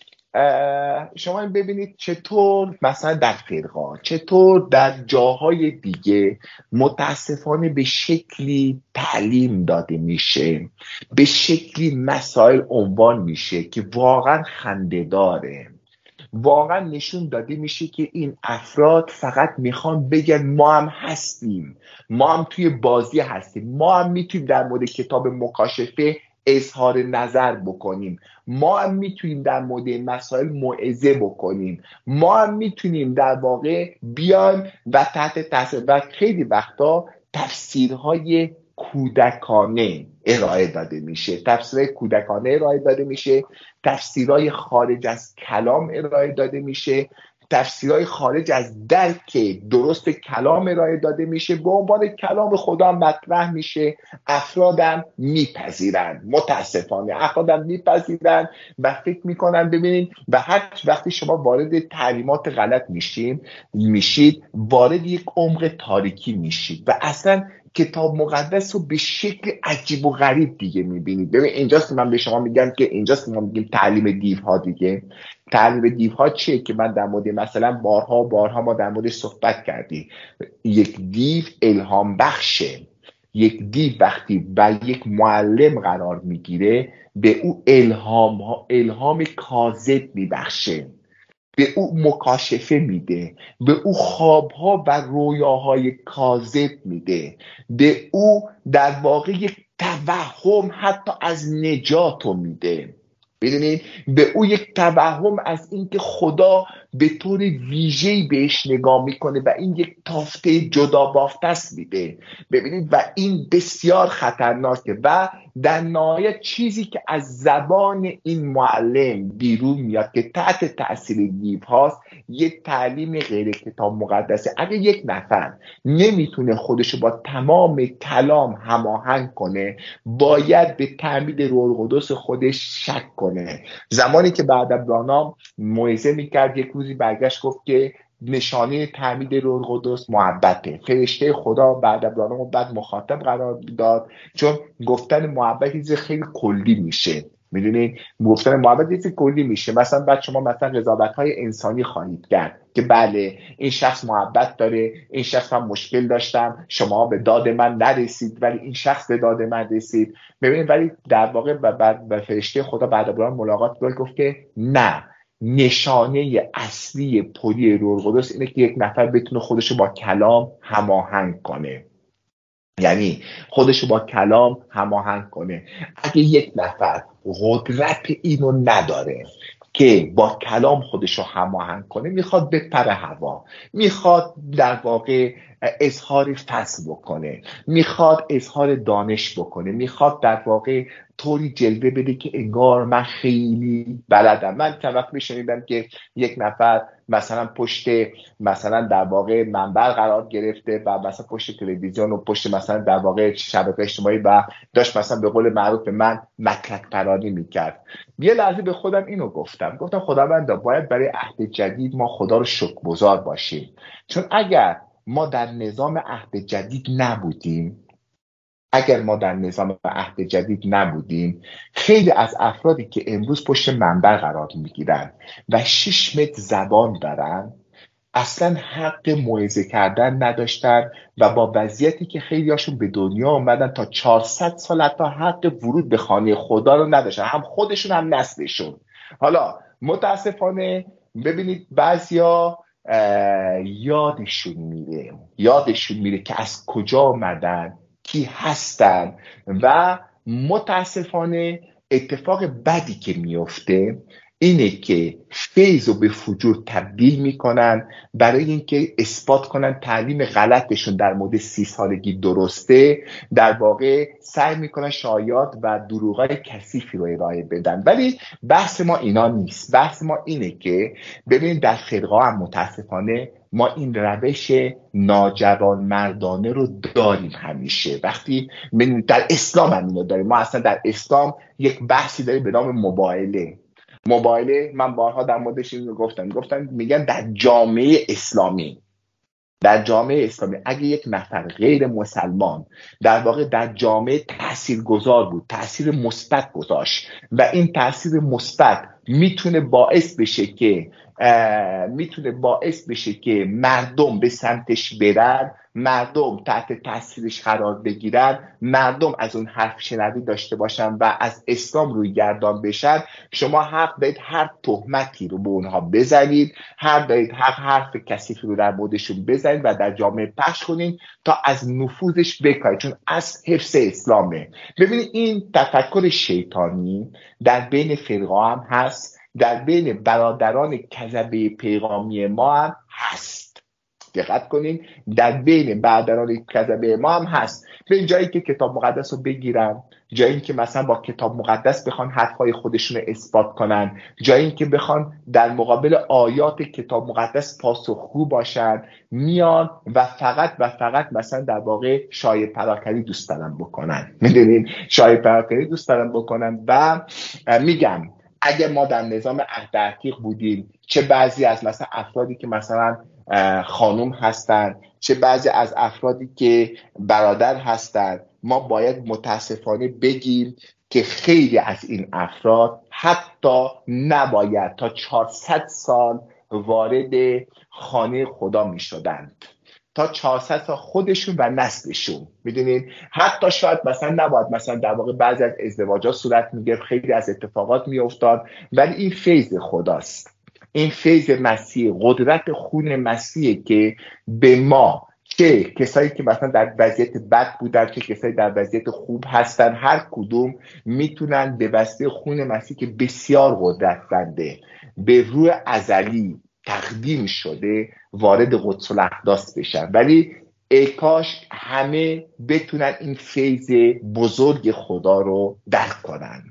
شما ببینید چطور مثلا در فرقا، چطور در جاهای دیگه متاسفانه به شکلی تعلیم داده میشه، به شکلی مسائل عنوان میشه که واقعا خنده داره، واقعا نشون داده میشه که این افراد فقط میخوان بگن ما هم هستیم، ما هم توی بازی هستیم، ما هم میتونیم در مورد کتاب مکاشفه اظهار نظر بکنیم، ما هم میتونیم در مورد مسائل موعظه بکنیم، ما هم میتونیم در واقع بیان و تحت تاثیر و خیلی وقتا تفسیرهای کودکانه ارائه داده میشه، تفسیرهای کودکانه ارائه داده میشه، تفسیرهای خارج از کلام ارائه داده میشه، تفسیرهای خارج از درک درست کلام ارائه داده میشه، به عنوان کلام خدا مطرح میشه، افرادم میپذیرن، متاسفانه افرادم میپذیرن و فکر میکنن. ببینید و هر وقتی شما وارد تعلیمات غلط میشین میشید وارد یک عمق تاریکی میشید و اصلا کتاب مقدس رو به شکل عجیب و غریب دیگه میبینید. ببین اینجاست که من به شما میگم که اینجاست که ما میگیم تعلیم دیوها دیگه. تعلیم دیوها چیه که من در مورد مثلا بارها بارها ما در موردش صحبت کردیم. یک دیو الهام بخشه. یک دیو وقتی با یک معلم قرار میگیره به او الهام ها الهام کاذب میبخشه، به او مکاشفه میده، به او خوابها و رویاهای کاذب میده، به او در واقع یک توهم حتی از نجات میده. ببینید به او یک توهم از اینکه خدا به طور ویژه‌ای بهش نگاه میکنه و این یک تافته جدا بافته است میده. ببینید و این بسیار خطرناکه و در نهایت چیزی که از زبان این معلم بیرون میاد که تحت تاثیر دیو هاست یک تعلیم غیر کتاب مقدسه. اگه یک نفر نمیتونه خودشو با تمام کلام هماهنگ کنه باید به تعمید روح القدس خودش شک کنه. زمانی که بعد ابراهام موعظه میکرد یک روزی برگشت گفت که نشانه تعمید روح القدس محبته. فرشته خدا بعد ابراهام بعد مخاطب قرار داد چون گفتن محبت چیز خیلی کلی میشه. میدونید گفتن محبت چیز کلی میشه. مثلا بعد شما مثلا قضاوت‌های انسانی خواهید کرد که بله این شخص محبت داره، این شخص هم مشکل داشتم، شما به داد من نرسید ولی این شخص به داد من رسید. ببینید ولی در واقع بعد به فرشته خدا بعد ابراهام ملاقات کرد گفت که نه، نشانه اصلی پری روح القدس اینه که یک نفر بتونه خودشو با کلام هماهنگ کنه. یعنی خودشو با کلام هماهنگ کنه. اگه یک نفر قدرت اینو نداره که با کلام خودشو هماهنگ کنه، میخواد بپره هوا، میخواد در واقع اظهار فضل بکنه، میخواد اظهار دانش بکنه، میخواد در واقع طوری جلوه بده که انگار من خیلی بلدم. من چند وقت میشنیدم که یک نفر مثلا پشت مثلا در واقع منبر قرار گرفته و مثلا پشت تلویزیون و پشت مثلا در واقع شبکه اجتماعی و داشت مثلا به قول معروف به من مکلک پرانی میکرد. یه لحظه به خودم اینو گفتم گفتم خداوندا باید برای عهد جدید ما خدا رو شکرگزار باشیم، چون اگر ما در نظام عهد جدید نبودیم اگر ما در نظام عهد جدید نبودیم خیلی از افرادی که امروز پشت منبر قرار میگیرن و شش متر زبان دارن اصلا حق موعظه کردن نداشتن و با وضعیتی که خیلی هاشون به دنیا اومدن تا چهارصد سال حتی حق ورود به خانه خدا رو نداشتن، هم خودشون هم نسلشون. حالا متاسفانه ببینید بعضیا یادشون میره یادشون میره که از کجا آمدن، کی هستن و متاسفانه اتفاق بدی که میفته اینه که فیض رو به فجور تبدیل میکنن برای اینکه اثبات کنن تعلیم غلطشون در مورد سی سالگی درسته. در واقع سعی میکنن شایعات و دروغای کثیفی رو ارائه بدن. ولی بحث ما اینا نیست. بحث ما اینه که ببینید در فرقه هم متاسفانه ما این روش ناجوان مردانه رو داریم. همیشه وقتی در اسلام هم اینو داریم. ما اصلا در اسلام یک بحثی داریم به نام مباهله. مباهله من بارها در موردش اینو گفتم گفتم میگن در جامعه اسلامی در جامعه اسلامی اگه یک نفر غیر مسلمان در واقع در جامعه تاثیرگذار بود، تاثیر مثبت گذاشت و این تاثیر مثبت میتونه باعث بشه که میتونه باعث بشه که مردم به سمتش برن، مردم تحت تاثیرش قرار بگیرن، مردم از اون حرف شنوی داشته باشن و از اسلام روی گردان بشن، شما حق دارید هر تهمتی رو به اونها بزنید، هر دارید حق حرف کثیفی رو در موردشون بزنید و در جامعه پخش کنید تا از نفوذش بکاهید، چون از حفظ اسلامه. ببینید این تفکر شیطانی در بین فرقه هم هست، در بین برادران کذبه پیغامی ما هم هست. دقت کنین در بین برادران کذبه ما هم هست. به جایی که کتاب مقدس رو بگیرن، جایی که مثلا با کتاب مقدس بخوان حرفای خودشون رو اثبات کنن، جایی که بخوان در مقابل آیات کتاب مقدس پاسخگو باشن، میان و فقط و فقط مثلا در واقع شایعه پراکنی دوست دارن بکنن. میدونین شایعه پراکنی دوست دارن بکنن و میگم اگر ما در نظام عهد عتیق بودیم، چه بعضی از مثلا افرادی که مثلا خانم هستن، چه بعضی از افرادی که برادر هستند، ما باید متاسفانه بگیم که خیلی از این افراد حتی نباید تا چهارصد سال وارد خانه خدا می شدند، تا چهارصد سال خودشون و نسلشون. میدونین حتی شاید مثلا نباید مثلا در واقع بعضی از ازدواجات صورت میگرفت، خیلی از اتفاقات میافتاد، ولی این فیض خداست، این فیض مسیح، قدرت خون مسیح که به ما، چه کسایی که مثلا در وضعیت بد بودن چه کسایی در وضعیت خوب هستن، هر کدوم میتونن به واسطه خون مسیح که بسیار قدرتمنده، به روح ازلی تقدیم شده، وارد قدس الاقداس بشن. ولی ای کاش همه بتونن این فیض بزرگ خدا رو درک کنن،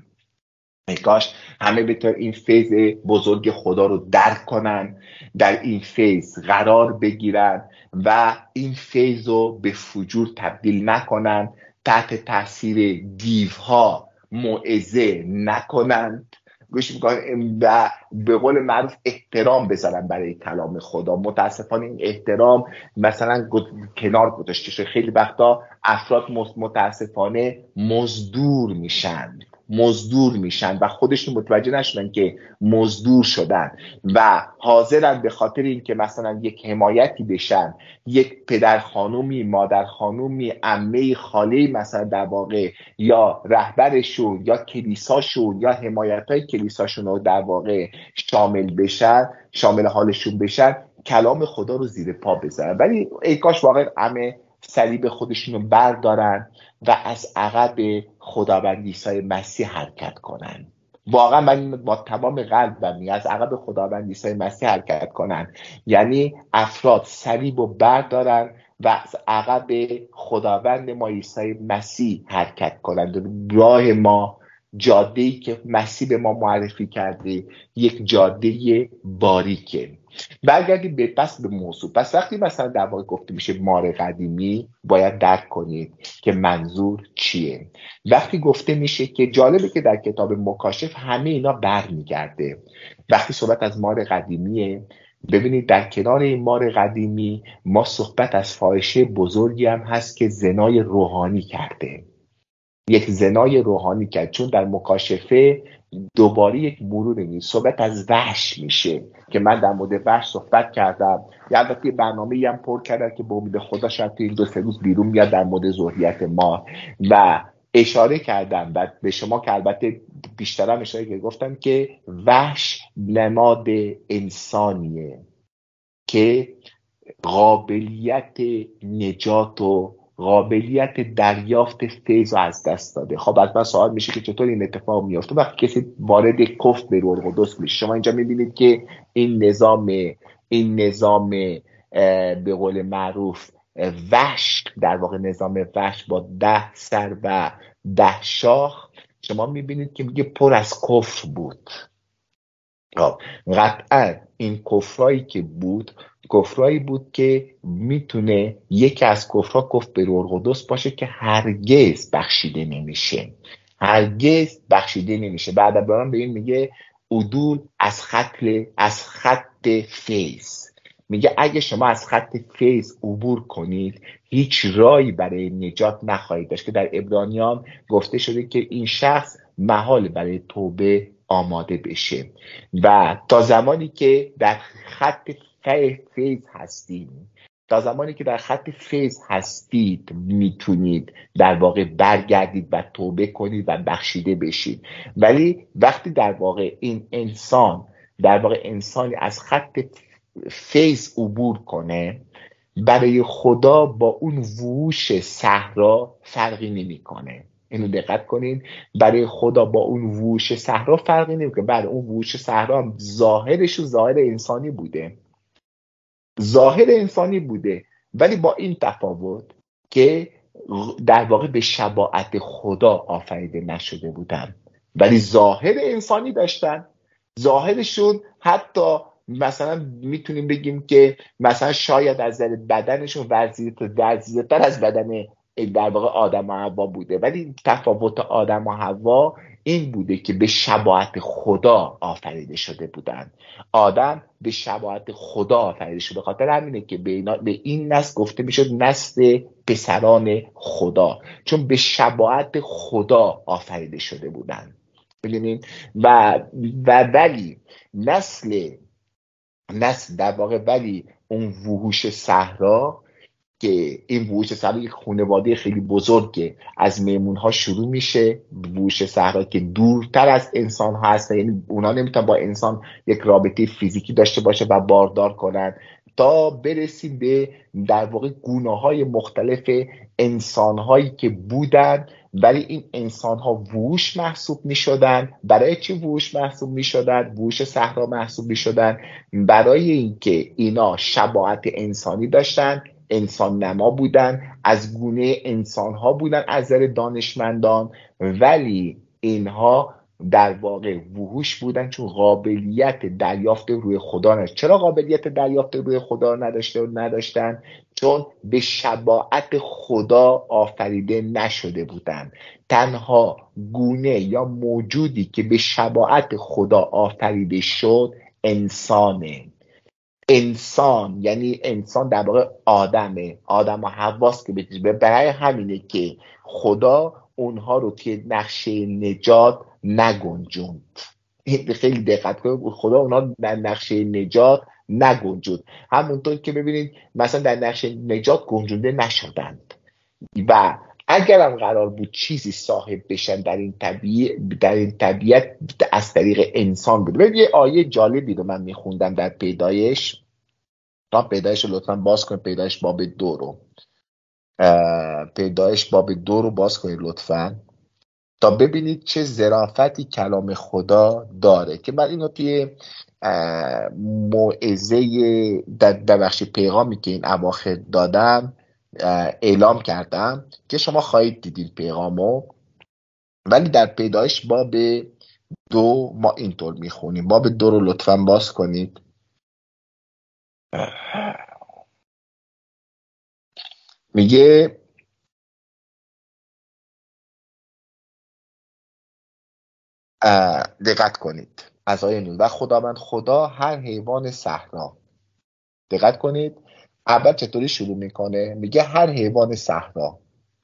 ای کاش همه بتونن این فیض بزرگ خدا رو درک کنن، در این فیض قرار بگیرن و این فیض رو به فجور تبدیل نکنن، تحت تاثیر دیوها موعظه نکنند، گوش میکنن و به قول معروف احترام بذارن برای کلام خدا. متاسفانه این احترام مثلا کنار گذاشته شده. خیلی وقتا افراد متاسفانه مزدور میشن مزدور میشن و خودشون متوجه نشدن که مزدور شدن و حاضرن به خاطر این که مثلا یک حمایتی بشن، یک پدر خانومی، مادر خانومی، عمه، خاله مثلا در واقع، یا رهبرشون یا کلیساشون یا حمایتای کلیساشون رو در واقع شامل بشن، شامل حالشون بشن، کلام خدا رو زیر پا بذارن. ولی ای کاش واقعا همه صلیب خودشون رو بردارن و از عقب خداوند عیسی مسیح حرکت کنن. واقعا من با تمام قلبم میگم از عقب خداوند عیسی مسیح حرکت کنن، یعنی افراد صلیب رو بردارن و از عقب خداوند ما عیسی مسیح حرکت کنن. راه ما، جاده‌ای که مسیح به ما معرفی کرده، یک جاده باریکه. برگردیم به پس به موضوع. پس وقتی مثلا در واقع گفته میشه مار قدیمی، باید درک کنید که منظور چیه. وقتی گفته میشه که جالبه که در کتاب مکاشف همه اینا برمیگرده. وقتی صحبت از مار قدیمیه، ببینید در کنار این مار قدیمی ما صحبت از فاحشه بزرگی هم هست که زنای روحانی کرده، یک زنای روحانی کرد. چون در مکاشفه دوباره یک مرور نیست، صحبت از وحش میشه که من در مورد وحش صحبت کردم، یا البته برنامه‌ای هم پر کردم که به امید خدا شاید تو این دو سه روز بیرون میاد در مورد ذریت ما، و اشاره کردم و به شما که البته بیشترم اشاره که گفتم که وحش نماد انسانیه که قابلیت نجات و قابلیت دریافت فیض از دست داده. خب حتما سوال میشه که چطور این اتفاق میفته وقتی کسی وارد کفر به روح القدس میشه. شما اینجا میبینید که این نظام این نظام به قول معروف وحش، در واقع نظام وحش با ده سر و ده شاخ، شما میبینید که میگه پر از کفر بود. خب قطعا این کفرایی که بود کفرایی بود که میتونه یکی از کفرها کفر به روح القدس باشه که هرگز بخشیده نمیشه، هرگز بخشیده نمیشه. بعد برام به این میگه عدول از خط از خط فیض، میگه اگه شما از خط فیض عبور کنید هیچ راهی برای نجات نخواهید داشت، که در عبرانیان گفته شده که این شخص محال برای توبه آماده بشه. و تا زمانی که در خط فیض هستید تا زمانی که در خط فیض هستید میتونید در واقع برگردید و توبه کنید و بخشیده بشید. ولی وقتی در واقع این انسان در واقع انسانی از خط فیض عبور کنه، برای خدا با اون وحوش صحرا فرقی نمیکنه. اینو دقت کنین، برای خدا با اون وحوش صحرا فرقی نمیکنه. برای اون وحوش صحرا هم ظاهرش و ظاهر انسانی بوده ظاهر انسانی بوده ولی با این تفاوت که در واقع به شباهت خدا آفریده نشده بودن، ولی ظاهر انسانی داشتن. ظاهرشون حتی مثلا میتونیم بگیم که مثلا شاید از نظر بدنشون ورزیده‌تر از بدن در واقع آدم و حوا بوده، ولی تفاوت آدم و حوا این بوده که به شباهت خدا آفریده شده بودند. آدم به شباهت خدا آفریده شده، خاطر همینه که به, اینا، به این نسل گفته میشد نسل پسران خدا، چون به شباهت خدا آفریده شده بودند. ببینید و و ولی نسل نسل در واقع ولی اون وحوش صحرا، که این وحوش صحرا یک خانواده خیلی بزرگه، از میمون ها شروع میشه. وحوش صحرا که دورتر از انسان ها هستن، یعنی اونا نمیتونن با انسان یک رابطه فیزیکی داشته باشه و باردار کنن، تا برسیم به در واقع گونه های مختلف انسان هایی که بودن، ولی این انسان ها وحوش محسوب می شدن. برای چی وحوش محسوب می شدن؟ وحوش صحرا محسوب می شدن برای اینکه اینا شباهت انسانی داشتن، انسان نما بودن، از گونه انسان ها بودن از نظر دانشمندان، ولی اینها در واقع وحوش بودن چون قابلیت دریافت روی خدا نداشتن. چرا قابلیت دریافت روی خدا نداشته و نداشتن؟ چون به شباهت خدا آفریده نشده بودن. تنها گونه یا موجودی که به شباهت خدا آفریده شد انسانه. انسان یعنی انسان در واقع آدمه، آدم و حواست که بتیجه. برای همینه که خدا اونها رو توی نقشه نجات نگنجوند. خیلی دقت کنید، خدا اونها در نقشه نجات نگنجوند، همونطور که ببینید مثلا در نقشه نجات گنجونده نشدند. و اگرم قرار بود چیزی صاحب بشن در این طبیعت در این طبیعت از طریق انسان بود. ببین یه آیه جالبی رو من میخوندم در پیدایش. تا پیدایش رو لطفا باز کنید، پیدایش باب دو رو پیدایش باب دو رو باز کنید لطفا، تا ببینید چه ظرافتی کلام خدا داره. که من اینو توی موعظه در بخش پیغامی که این اواخر دادم اعلام کردم که شما خواهید دیدید پیغامو. ولی در پیدایش باب دو ما اینطور میخونیم. باب دو رو لطفا باز کنید. میگه دقت کنید از آیه نود: و خداوند خدا هر حیوان صحرا. دقت کنید اول چطوری شروع میکنه؟ میگه هر حیوان صحرا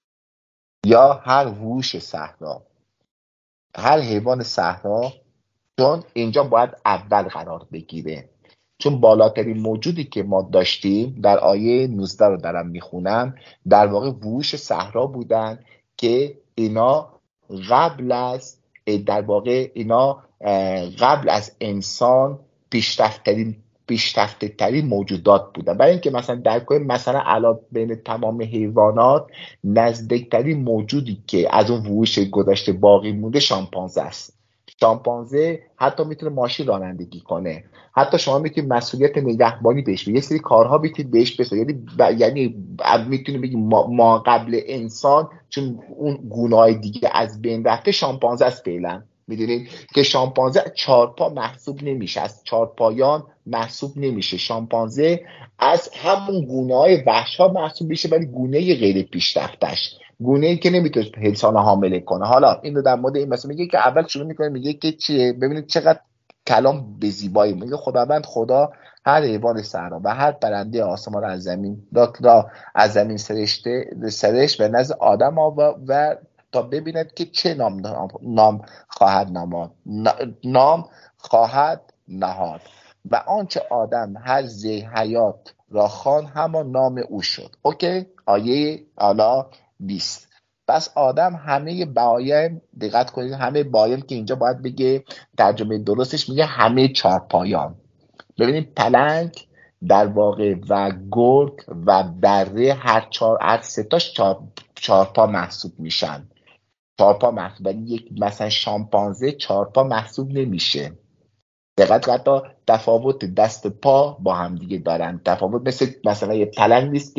یا هر وحوش صحرا. هر حیوان صحرا، چون اینجا باید اول قرار بگیره، چون بالاترین موجودی که ما داشتیم در آیه نوزده رو دارم میخونم، در واقع وحوش صحرا بودن که اینا قبل از در واقع اینا قبل از انسان پیشرفته‌ترین پیشرفته ترین موجودات بودن. برای اینکه مثلا در کوه مثلا علاوه بین تمام حیوانات نزدیکترین موجودی که از اون وحوش گذشته باقی مونده شامپانزه است. شامپانزه حتی میتونه ماشین رانندگی کنه، حتی شما میتونید مسئولیت نگهبانی بهش بدید، یه سری کارها میتونید بهش بسپارید. یعنی ب... یعنی میتونید بگید ما... ما قبل انسان، چون اون گونه‌های دیگه از بین رفته، شامپانزه است فعلا. میدونید که شامپانزه چارپا محسوب نمیشه، از چارپایان محسوب نمیشه. شامپانزه از همون گونه‌های وحش‌ها محسوب میشه، ولی گونه غیر پیشرفتش، گونه‌ای که نمیتونه انسان حامله کنه. حالا اینو در مورد این مثلا میگه که اول شروع میکنه میگه که چیه؟ ببینید چقدر کلام به زیبایی. میگه خداوند خدا هر حیوان صحرا و هر پرنده آسمان را از زمین را از زمین سرشته سرشت به نزد آدم آورد و تا ببیند که چه نام نام خواهد ناماد نام خواهد نهاد. و آنچه آدم هر ذی حیات را خوان همان نام او شد. اوکی؟ آیه الا بیست. پس آدم همه بایم، دقت کنید همه بایم که اینجا باید بگه ترجمه درستش میگه همه چارپایان. ببینید پلنگ در واقع و گرگ و بره هر چهار هر سه تاش چهار چهارپا محسوب میشن. چهارپا محسوب، ولی یک مثلا شامپانزه چهارپا محسوب نمیشه. دقت حتی تفاوت دست پا با هم دیگه دارن. تفاوت مثل مثلا یه پلنگ نیست که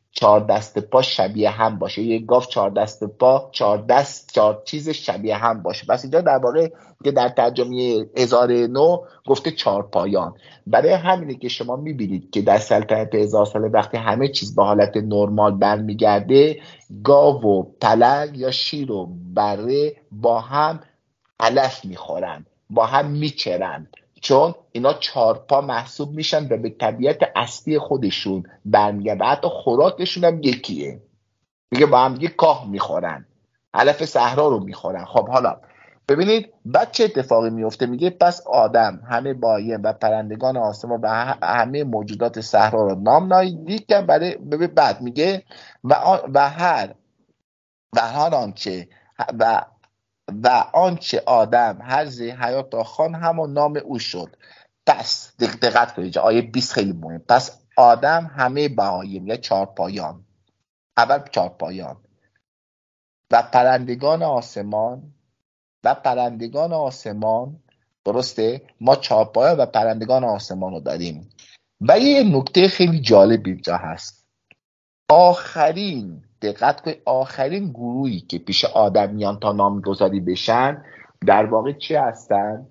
چهار دست پا شبیه هم باشه، یک گاو چهار دست پا چهار دست چهار چیز شبیه هم باشه. پس اینجا در واقع که در ترجمه هزار و نه گفته چهار پایان. برای همینه که شما میبینید که در سلطنت هزار ساله وقتی همه چیز به حالت نرمال برمیگرده، گاو و پلنگ یا شیر و بره با هم علف میخورن، با هم میچرن، چون اینا چارپا محسوب میشن و به طبیعت اصلی خودشون برمیگردن و حتی خوراکشون هم یکیه، میگه با هم دیگه کاه میخورن، علف صحرا رو میخورن. خب حالا ببینید بعد چه اتفاقی میفته. میگه پس آدم همه بایم و پرندگان آسمان و همه موجودات صحرا رو نام نهاد که برای ببین بعد میگه و, و هر و هر آنچه و و آنچه آدم هر زی حیات آخان همون نام او شد. پس دقت کنید آیه بیست خیلی مهم. پس آدم همه بهایم یا چهارپایان، اول چهارپایان و پرندگان آسمان و پرندگان آسمان، درسته، ما چهارپایان و پرندگان آسمان رو داریم. و یه نکته خیلی جالب اینجا هست، آخرین دقت کنید آخرین گروهی که پیش آدم میان تا نامگذاری بشن در واقع چه هستن؟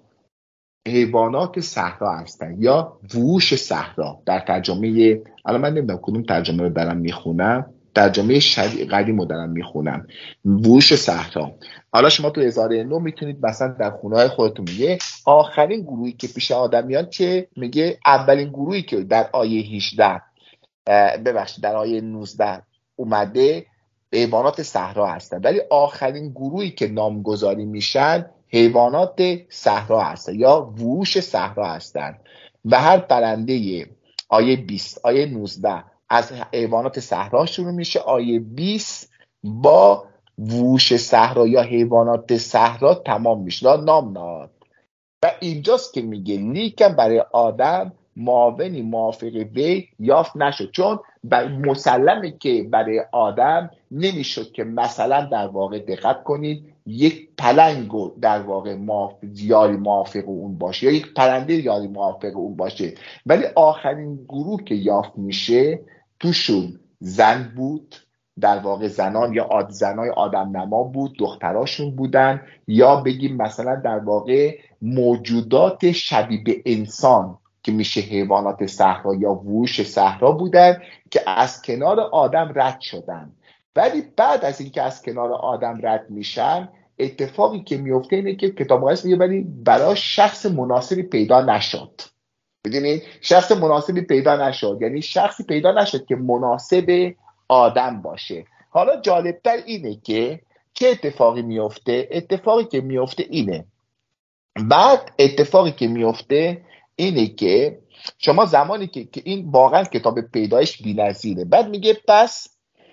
حیوانات صحرا هستن یا وحوش صحرا. در ترجمه الان من نمیدونم کدوم ترجمه رو دارم میخونم، ترجمه شریع قدیم رو دارم میخونم، وحوش صحرا. حالا شما تو هزار و نه میتونید مثلا در خونه های خودتون میگه آخرین گروهی که پیش آدم میان چه میگه؟ اولین گروهی که در آیه هجده ببخشید در آیه نوزده اومده حیوانات صحرا هستن، ولی آخرین گروهی که نامگذاری میشن حیوانات صحرا هستن یا وحوش صحرا هستن. و هر پرنده، آیه بیست آیه نوزده از حیوانات صحرا شروع میشه، آیه بیست با وحوش صحرا یا حیوانات صحرا تمام میشه، نام نهاد. و اینجاست که میگه لیکن برای آدم معاونی موافق وی یافت نشد، چون مسلمه که برای آدم نمیشد که مثلا در واقع دقت کنید یک پلنگو در واقع یاری موافق اون باشه یا یک پرنده یاری موافق اون باشه. ولی آخرین گروه که یافت میشه توشون زن بود، در واقع زنان یا آد زنای آدم نما بود، دختراشون بودن، یا بگیم مثلا در واقع موجودات شبیه به انسان که میشه حیوانات صحرا یا وحوش صحرا بودن که از کنار آدم رد شدن. ولی بعد از اینکه از کنار آدم رد میشن اتفاقی که میفته اینه که کتاب مقدس میگه ولی برای شخص مناسبی پیدا نشد. ببینید شخص مناسبی پیدا نشد یعنی شخصی پیدا نشد که مناسب آدم باشه. حالا جالبتر اینه که چه اتفاقی میفته؟ اتفاقی که میفته اینه بعد اتفاقی که میفته اینه که شما زمانی که, که این واقعا کتاب پیدایش بی‌نظیره. بعد میگه پس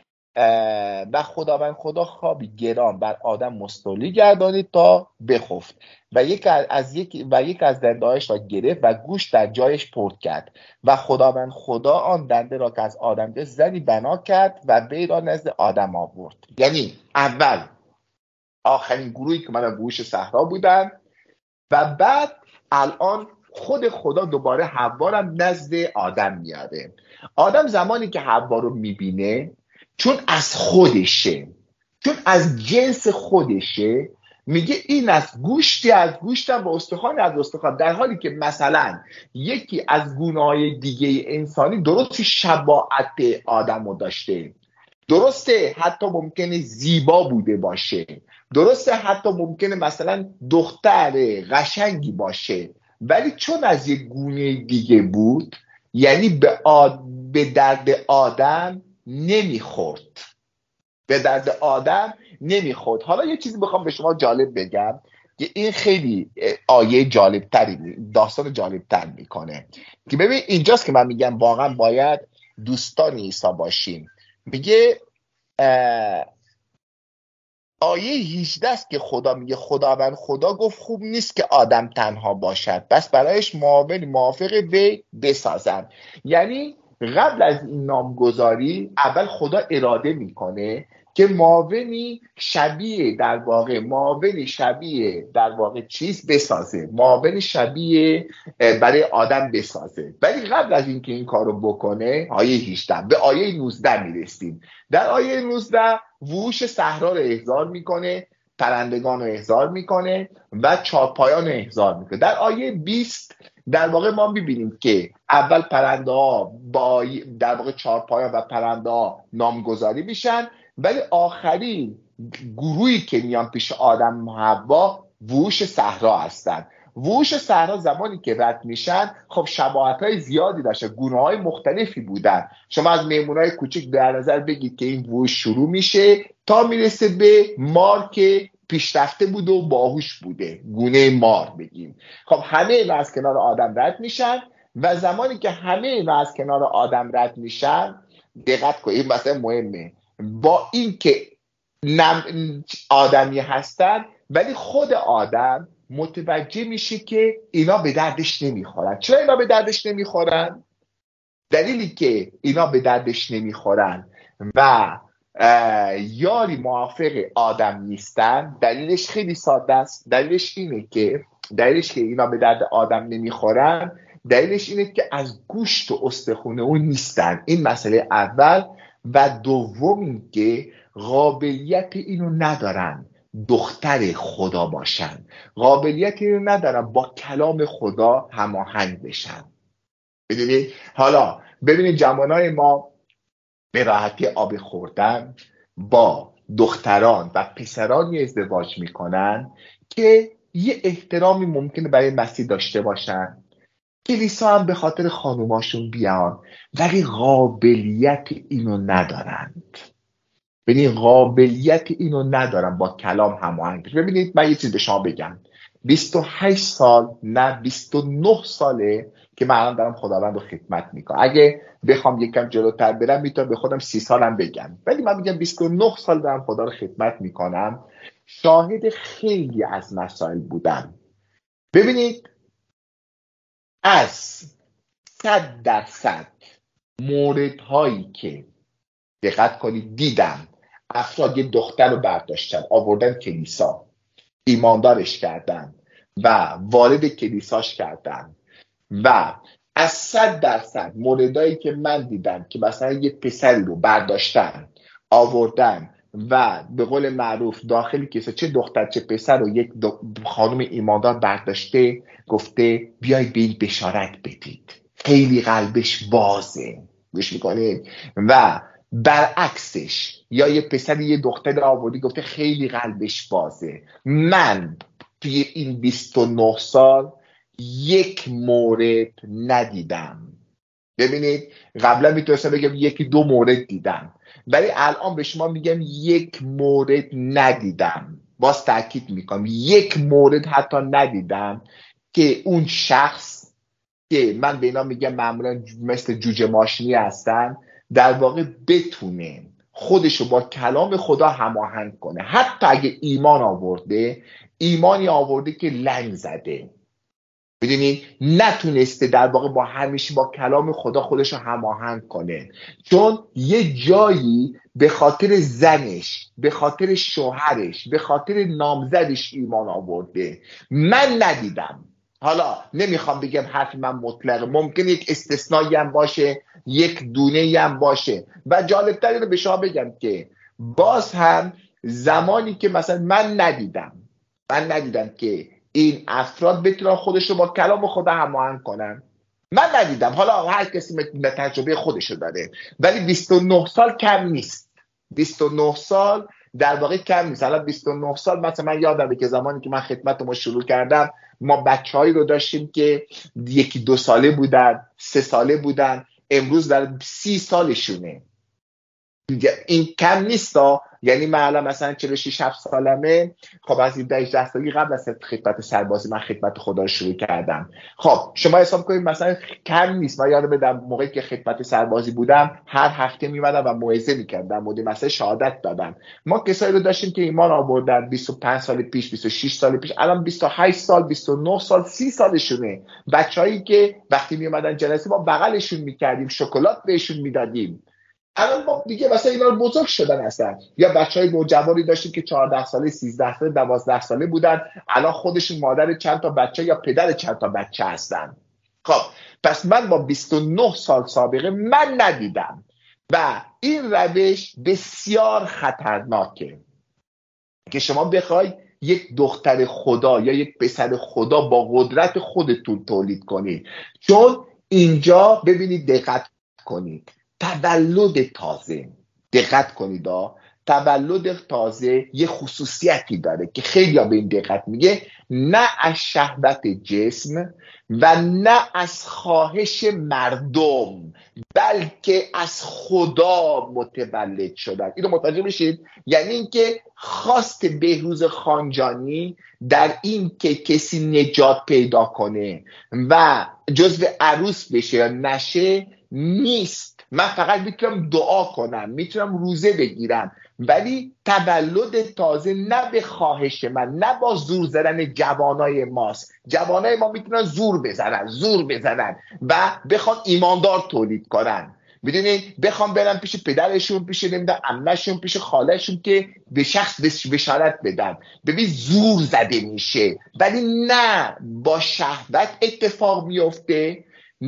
و خداوند خدا خوابی گران بر آدم مستولی گردانید تا بخفت و یک از یک و یک از دنده‌هایش را گرفت و گوش در جایش پرت کرد و خداوند خدا آن دنده را که از آدم گرفت زنی بنا کرد و وی را نزد آدم آورد. یعنی اول آخرین گروهی که من وحوش صحرا بودن و بعد الان خود خدا دوباره حوا را نزد آدم میاره. آدم زمانی که حوا رو میبینه چون از خودشه، چون از جنس خودشه، میگه این از گوشتی از گوشتم و استخوان از استخوان، در حالی که مثلا یکی از گونه‌های دیگه انسانی درست شباهت آدم رو داشته، درسته حتی ممکنه زیبا بوده باشه، درسته حتی ممکنه مثلا دختر قشنگی باشه، ولی چون از یک گونه دیگه بود یعنی به, آد... به درد آدم نمیخورد، به درد آدم نمیخورد. حالا یه چیزی بخوام به شما جالب بگم که این خیلی آیه جالبتری، داستان جالبتر میکنه که ببین اینجاست که من میگم واقعا باید دوستان عیسی باشیم. میگه آیه هجده است که خدا میگه خداوند خدا گفت خوب نیست که آدم تنها باشد پس برایش معاون موافق وی بسازم. یعنی قبل از این نامگذاری اول خدا اراده میکنه که معاونی شبیه در واقع معاونی شبیه در واقع چیز بسازه، معاونی شبیه برای آدم بسازه. ولی قبل از اینکه این کارو بکنه، آیه هجده به آیه نوزده میرسیم. در آیه نوزده وحوش صحرا رو احضار میکنه، پرندگان رو احضار میکنه و چارپایان رو احضار میکنه. در آیه بیست در واقع ما میبینیم که اول پرنده ها با در واقع چارپایان و پرنده ها نامگذاری میشن، ولی آخرین گروهی که میان پیش آدم و حوا وحوش صحرا هستن. وحوش صحرا زمانی که رد میشن خب شباهت‌های زیادی داشته، گونه‌های مختلفی بودن. شما از میمونای کوچیک در نظر بگید که این وحوش شروع میشه تا میرسه به مار که پیشرفته بوده و باهوش بوده، گونه مار بگیم. خب همه اینا از کنار آدم رد میشن و زمانی که همه اینا از کنار آدم رد میشن، دقت کنید این مثلا مهمه، با این که آدمی هستن ولی خود آدم متوجه میشه که اینا به دردش نمیخورن. چرا اینا به دردش نمیخورن؟ دلیلی که اینا به دردش نمیخورن و یاری موافق آدم نیستن، دلیلش خیلی ساده است. دلیلش اینه که دلیلش که اینا به درد آدم نمیخورن، دلیلش اینه که از گوشت و استخونه اون نیستن. این مسئله اول. و دوم این که قابلیت اینو ندارن دختر خدا باشن، قابلیت اینو ندارن با کلام خدا هماهنگ بشن. ببینید حالا ببینید جوانای ما به راحتی آب خوردن با دختران و پسرانی ازدواج میکنن که یه احترامی ممکنه برای مسیح داشته باشن، کلیسا هم به خاطر خانوماشون بیان، ولی قابلیت اینو ندارند. ببینید قابلیت اینو ندارن با کلام هماهنگ بشن. ببینید من یه چیز به شما بگم، بیست و هشت سال نه بیست و نه ساله که من الان دارم خداوند رو خدمت میکنم. اگه بخوام یکم جلوتر برم میتونم به خودم سی سالم بگم، ولی من میگم بیست و نه سال دارم خدا رو خدمت میکنم، شاهد خیلی از مسائل بودم. ببینید از صد درصد موردهایی که دقت کنید دیدم افراد یه دختر رو برداشتن آوردن کلیسا، ایماندارش کردن و وارد کلیساش کردن، و از صد درصد موردهایی که من دیدم که مثلا یه پسری رو برداشتن آوردن و به قول معروف داخل کلیسا چه دختر چه پسر رو یک خانم ایماندار برداشته گفته بیای به این بشارت بدید، خیلی قلبش بازه، گوش میکنید، و برعکسش یا یه پسر یه دختر آوردی گفته خیلی قلبش بازه. من توی این بیست و نه سال یک مورد ندیدم. ببینید قبلا میتونستم بگم یکی دو مورد دیدم، ولی الان به شما میگم یک مورد ندیدم. باز تاکید میکنم یک مورد حتی ندیدم که اون شخص که من به اینا میگم معمولا مثل جوجه ماشینی هستن در واقع بتونه خودشو با کلام خدا هماهنگ کنه. حتی اگه ایمان آورده، ایمانی آورده که لنگ زده، بدونی نتونسته در واقع با همیشه با کلام خدا خودشو هماهنگ کنه، چون یه جایی به خاطر زنش، به خاطر شوهرش، به خاطر نامزدش ایمان آورده. من ندیدم. حالا نمیخوام بگم حرف من مطلقه، ممکن یک استثنایی هم باشه، یک دونه هم باشه. و جالبتر اینو به شما بگم که باز هم زمانی که مثلا من ندیدم من ندیدم که این افراد بتونن خودش رو با کلام خدا هماهنگ کنن، من ندیدم. حالا هر کسی به تجربه خودش رو داره، ولی بیست و نه سال کم نیست. بیست و نه سال در واقع کم نیست. حالا بیست و نه سال مثلا من یادمه که زمانی که من خدمتمو شروع کردم ما بچه‌هایی رو داشتیم که یکی دو ساله بودن، سه ساله بودن، امروز در سی سالشونه. این کم نیست ها. یعنی من الان مثلا چهل و شش هفت سالمه، خب از این هجده سالی قبل از خدمت سربازی من خدمت خدا رو شروع کردم. خب شما حساب کنید مثلا کم نیست. من یادم بدم موقعی که خدمت سربازی بودم هر هفته میمدم و موعظه میکردم، مورد مثلا شهادت دادم. ما کسایی رو داشتیم که ایمان آوردن بیست و پنج سال پیش، بیست و شش سال پیش، الان بیست و هشت سال، بیست و نه سال، سی سالشونه. بچه‌هایی که وقتی میومدن جلسه ما بغلشون میکردیم، شکلات بهشون میدادیم. الان ما دیگه مثلا اینا رو بزرگ شدن هستن، یا بچهای نوجوانی داشتیم که چهارده ساله، سیزده ساله، دوازده ساله بودن، الان خودشون مادر چند تا بچه یا پدر چند تا بچه هستن. خب پس من با بیست و نه سال سابقه من ندیدم و این روش بسیار خطرناکه که شما بخوای یک دختر خدا یا یک پسر خدا با قدرت خودتون تولید کنید. چون اینجا ببینید، دقت کنید، تولد تازه، دقت کنید ها، تولد تازه یه خصوصیتی داره که خیلی ها به این دقت میگه، نه از شهوت جسم و نه از خواهش مردم، بلکه از خدا متولد شدن. اینو متوجه بشید، یعنی اینکه خواست بهروز خانجانی در این که کسی نجات پیدا کنه و جزو عروس بشه یا نشه نیست. من فقط میتونم دعا کنم، میتونم روزه بگیرم، ولی تولد تازه نه به خواهش من، نه با زور زدن جوانای ماست. جوانای ما میتونن زور بزنن زور بزنن و بخوان ایماندار تولید کنن، میدونید، بخوام برن پیش پدرشون، پیش نمیدونم عمهشون، پیش خالهشون که به شخص بشارت بدن. ببین زور زده میشه، ولی نه با شهوت اتفاق میفته،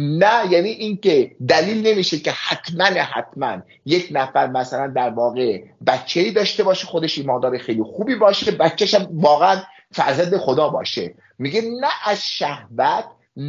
نه یعنی اینکه دلیل نمیشه که حتما حتما یک نفر مثلا در واقع بچه‌ای داشته باشه، خودش ایماندار خیلی خوبی باشه، بچه‌ش هم واقعا فرزند خدا باشه. میگه نه از شهوت،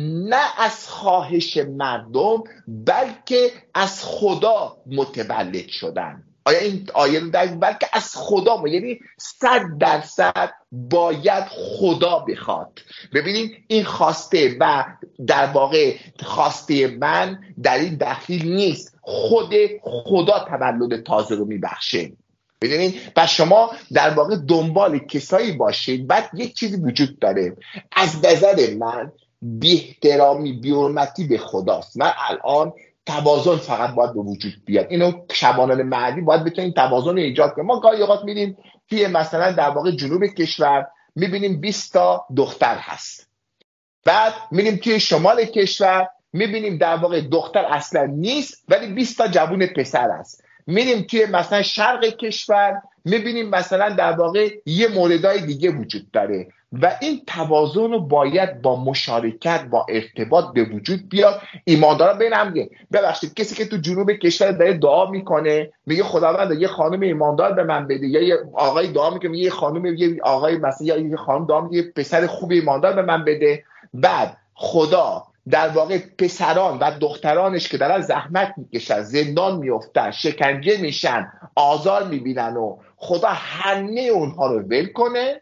نه از خواهش مردم، بلکه از خدا متولد شدن. آیا این آیه رو دارید؟ بلکه از خدا، یعنی صد درصد باید خدا بخواد. ببینید این خواسته و در واقع خواسته من در این دخیل نیست، خود خدا تولد تازه رو میبخشه. ببینید پس شما در واقع دنبال کسایی باشید. بعد یک چیزی وجود داره، از نظر من بی‌احترامی، بی‌حرمتی به خداست. من الان توازن فقط باید به وجود بیاد. اینو شبانان معدی باید بتونیم توازن رو ایجاد کنیم. ما گاهی اوقات می‌بینیم توی مثلا در واقع جنوب کشور می‌بینیم بیست تا دختر هست، بعد می‌بینیم توی شمال کشور می‌بینیم در واقع دختر اصلا نیست ولی بیست تا جوون پسر هست. می‌بینیم توی مثلا شرق کشور می‌بینیم مثلا در واقع یه موردای دیگه وجود داره و این توازن رو باید با مشارکت، با ارتباط به وجود بیاد. ایماندارا بین هم میگه، ببخشید کسی که تو جنوب کشور داره دعا میکنه میگه خداوند یه خانم ایماندار به من بده، یا یه آقای دعا میکنه میگه یه خانم، یه آقای مثلا یا یه خانم دعا میگه پسر خوب ایماندار به من بده، بعد خدا در واقع پسران و دخترانش که دارن زحمت میکشن، زندان میافتن، شکنجه میشن، آزار میبینن و خدا همه اونها رو ول کنه،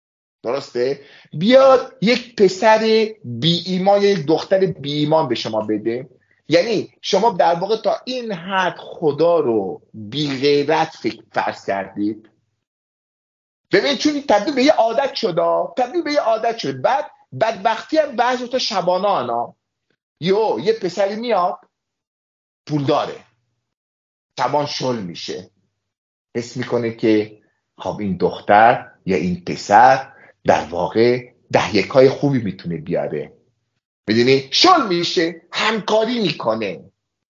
درسته، بیاد یک پسر بی ایمان یا یک دختر بی ایمان به شما بده. یعنی شما در واقع تا این حد خدا رو بی غیرت فکر فرض کردید. ببین چون تبدیل به یه عادت شده، تبدیل به یه عادت شد. بعد بدبختی هم بعضی تا شبانه آنا یو یه پسری میاد پول داره، شبان شل میشه، حس میکنه که خب این دختر یا این پسر در واقع دهیکای خوبی میتونه بیاره، میدونی، شل میشه، همکاری میکنه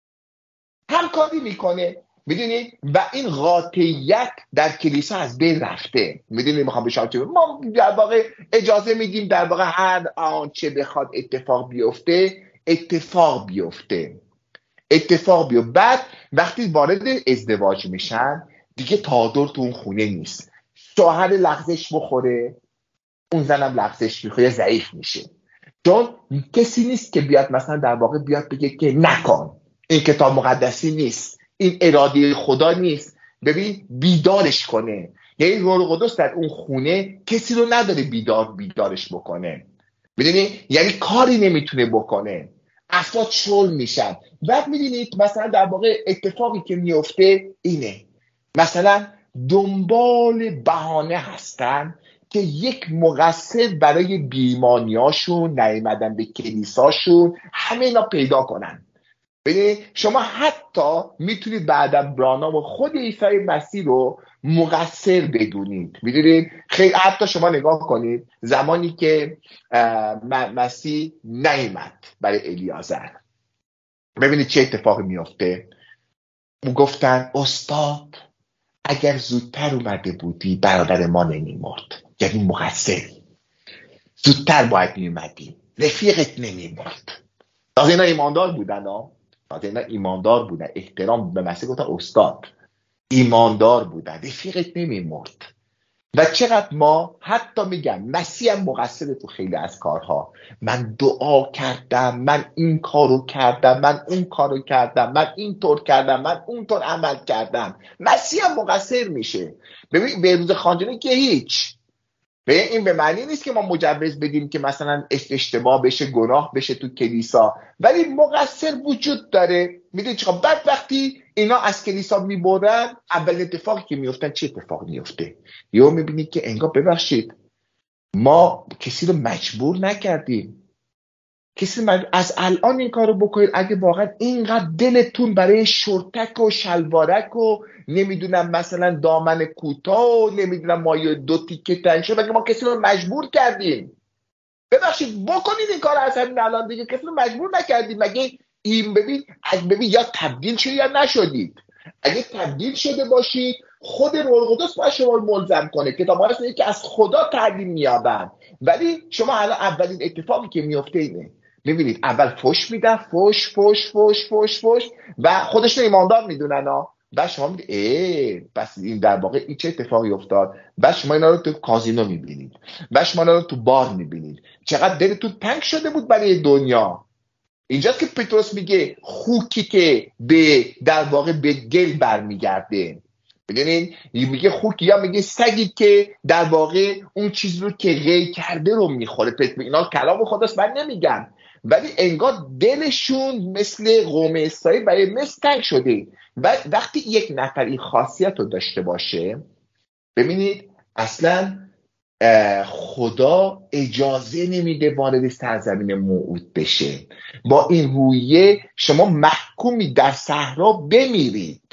همکاری میکنه میدونی، و این قاطعیت در کلیسا از بین رفته. میدونی میخوام به شما چه بگم، ما در واقع اجازه میدیم در واقع هر آنچه بخواد اتفاق بیفته اتفاق بیفته اتفاق بیفته. بعد وقتی وارد ازدواج میشن دیگه تعادل تو اون خونه نیست، شوهر لغزش بخوره، اون زنم لغزش میخوره، ضعیف میشه، چون کسی نیست که بیاد مثلا در واقع بیاد بگه که نکن، این کتاب مقدسی نیست، این اراده خدا نیست. ببین بیدارش کنه، یعنی روح القدس در اون خونه کسی رو نداره بیدار بیدارش بکنه، میدونی، یعنی کاری نمیتونه بکنه، افراد شل میشن. بعد میدونید مثلا در واقع اتفاقی که میفته اینه، مثلا دنبال بهانه هستن که یک مقصر برای بیمانیاشون، نیامدن به کلیساشون، همه اینا پیدا کنن. ببینید شما حتی میتونید بعداً برانام خود عیسی مسیح رو مقصر بدونید. میدونید خیلی حتی شما نگاه کنید زمانی که مسیح نیامد برای الیازر، ببینید چه اتفاقی میفته. گفتن استاد اگر زودتر اومده بودی برادر ما نمیمرد، یعنی مقصری، زودتر باید میومدی، رفیقت نمیمرد. تازه اینا ایماندار بودن ها، تازه اینا ایماندار بودن، احترام به مسیح گفتن استاد، ایماندار بودن، رفیقت نمیمرد. و چقدر ما حتی میگم مسیح هم مقصر تو خیلی از کارها، من دعا کردم، من این کارو کردم، من اون کارو کردم، من اینطور کردم، من اونطور عمل کردم، مسیح هم مقصر میشه. ببین به روز خانجانی که هیچ، به این به معنی نیست که ما مجوز بدیم که مثلا اشتباه بشه، گناه بشه تو کلیسا، ولی مقصر وجود داره. میدونی چرا؟ بعد وقتی اینا از کلیسا میبرن، اول اتفاقی که میفتن چه اتفاق میفته؟ یهو میبینی که انگار ببخشید ما کسی رو مجبور نکردیم، کسی مجبور از الان این کارو بکنید اگه واقعا اینقدر دلتون برای شورتک و شلوارک و نمیدونم مثلا دامن کوتاه و نمیدونم مایه دو تیکه تنگ شد، مگه ما کسی رو مجبور کردیم؟ ببخشید بکنید این کار از همین الان دیگه، کسی رو مجبور نکردیم. مگه این ببین اگه ببین یا تبدیل شدید یا نشدید. اگه تبدیل شده باشید خود روح القدس باید شما رو ملزم کنه. کتاب مقدس میگه که از خدا تعلیم مییابن، ولی شما الان اولین اتفاقی که میفته اینه، میبینید اول فوش میدن، فوش فوش فوش فوش فوش و خودشون ایماندار میدونن ها. بعد شما میگید ای بس این در واقع این چه اتفاقی افتاد؟ بعد شما اینا رو تو کازینو میبینید، بعد شما اینا رو تو بار میبینید. چقدر دلتون تنگ شده بود برای دنیا. اینجاست که پتروس میگه خوکی که به در واقع به گل برمیگرده. ببینید میگه خوکی، یا میگه سگی که در واقع اون چیز رو که غی کرده رو میخوره. اینا کلام خداست من نمیگم، ولی انگار دلشون مثل قوم اسرائیل برای مصر تنگ شده. و وقتی یک نفر این خاصیت رو داشته باشه، ببینید اصلا خدا اجازه نمیده وارد سرزمین موعود بشه. با این رویه شما محکومی در صحرا بمیرید،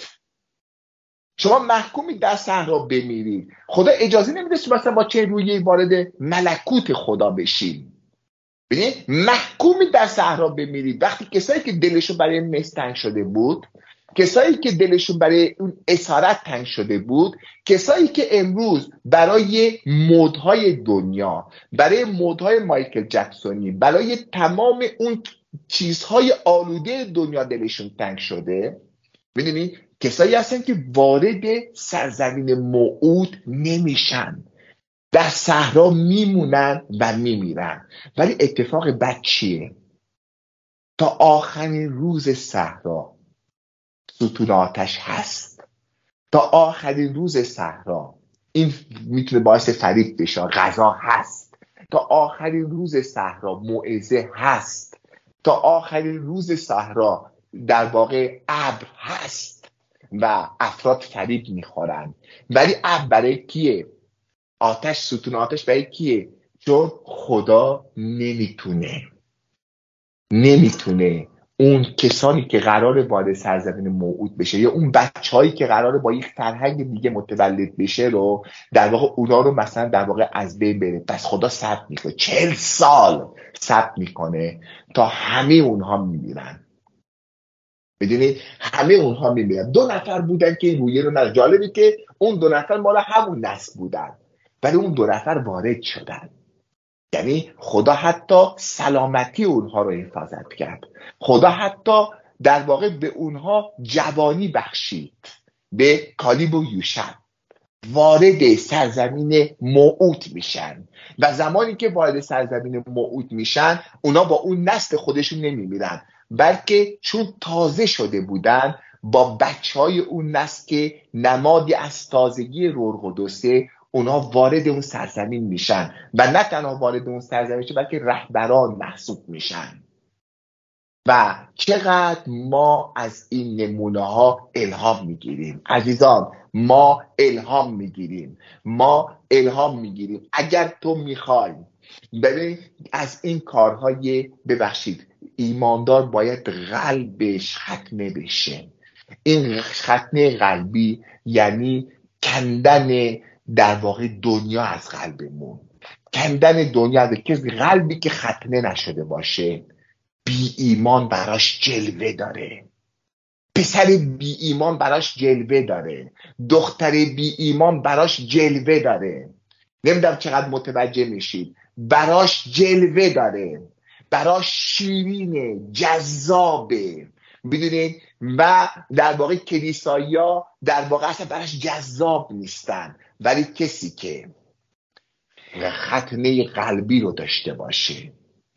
شما محکومی در صحرا بمیرید. خدا اجازه نمیده شما مثلا با چه رویه وارد ملکوت خدا بشید. ببینید محکومی در صحرا بمیرید. وقتی کسایی که دلشون برای مصر تنگ شده بود، کسایی که دلشون برای اون اسارت تنگ شده بود، کسایی که امروز برای مدهای دنیا، برای مدهای مایکل جکسونی، برای تمام اون چیزهای آلوده دنیا دلشون تنگ شده، ببینید کسایی هستن که وارد سرزمین موعود نمیشن، در صحرا میمونن و میمیرن. ولی اتفاق بد چیه؟ تا آخرین روز صحرا ستون آتش هست. تا آخرین روز صحرا این میتونه باعث فریب بشه، غذا هست. تا آخرین روز صحرا موعظه هست. تا آخرین روز صحرا در واقع ابر هست و افراد فریب میخورن. ولی ابر برای کیه؟ آتش، ستون آتش برای کیه؟ چون خدا نمیتونه نمیتونه اون کسانی که قراره وارد سرزمین موعود بشه یا اون بچه‌هایی که قراره با یک فرهنگ دیگه متولد بشه رو در واقع اونا رو مثلا در واقع از بین بره. پس خدا صبر میکنه، چهل سال صبر میکنه تا همه اونها میمیرن. بدونید همه اونها میمیرن. دو نفر بودن که این رویه رو نداشتن. جالبی که اون دو نفر مال همون نسل بودن، ولی اون دو نفر وارد شدن. یعنی خدا حتی سلامتی اونها رو حفاظت کرد. خدا حتی در واقع به اونها جوانی بخشید. به کالیب و یوشع وارد سرزمین موعود میشن و زمانی که وارد سرزمین موعود میشن اونا با اون نسل خودشون نمیمیرن، بلکه چون تازه شده بودن با بچه های اون نسل که نمادی از تازگی روح القدسه، اونا وارد اون سرزمین میشن و نه تنها وارد اون سرزمین میشن بلکه رهبران محسوب میشن. و چقدر ما از این نمونه ها الهام میگیریم عزیزان، ما الهام میگیریم ما الهام میگیریم. اگر تو میخوای ببین از این کارهای، ببخشید ایماندار باید قلبش ختنه بشه. این ختنه قلبی یعنی کندن در واقع دنیا از قلبمون، کندن دنیا از کسی. قلبی که ختنه نشده باشه بی ایمان براش جلوه داره. پسر بی ایمان براش جلوه داره، دختر بی ایمان براش جلوه داره. نمیدونم چقدر متوجه میشید. براش جلوه داره، براش شیرینه، جذابه. میدونید؟ و در واقع کلیسایا در واقع اصلا براش جذاب نیستن، ولی کسی که ختنه قلبی رو داشته باشه،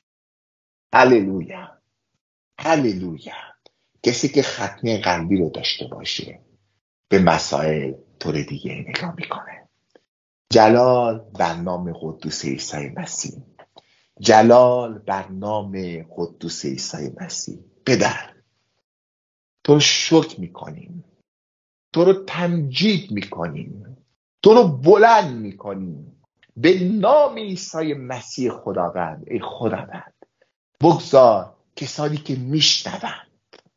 هللویا هللویا، کسی که ختنه قلبی رو داشته باشه به مسائل طور دیگه نگاه میکنه. جلال بر نام قدوس عیسی مسیح، جلال بر نام قدوس عیسی مسیح. پدر تو رو شکر میکنیم، تو رو تمجید میکنیم، تو رو بلند میکنیم به نام عیسی مسیح. خداوند، ای خداوند، بگذار کسانی که میشنوند،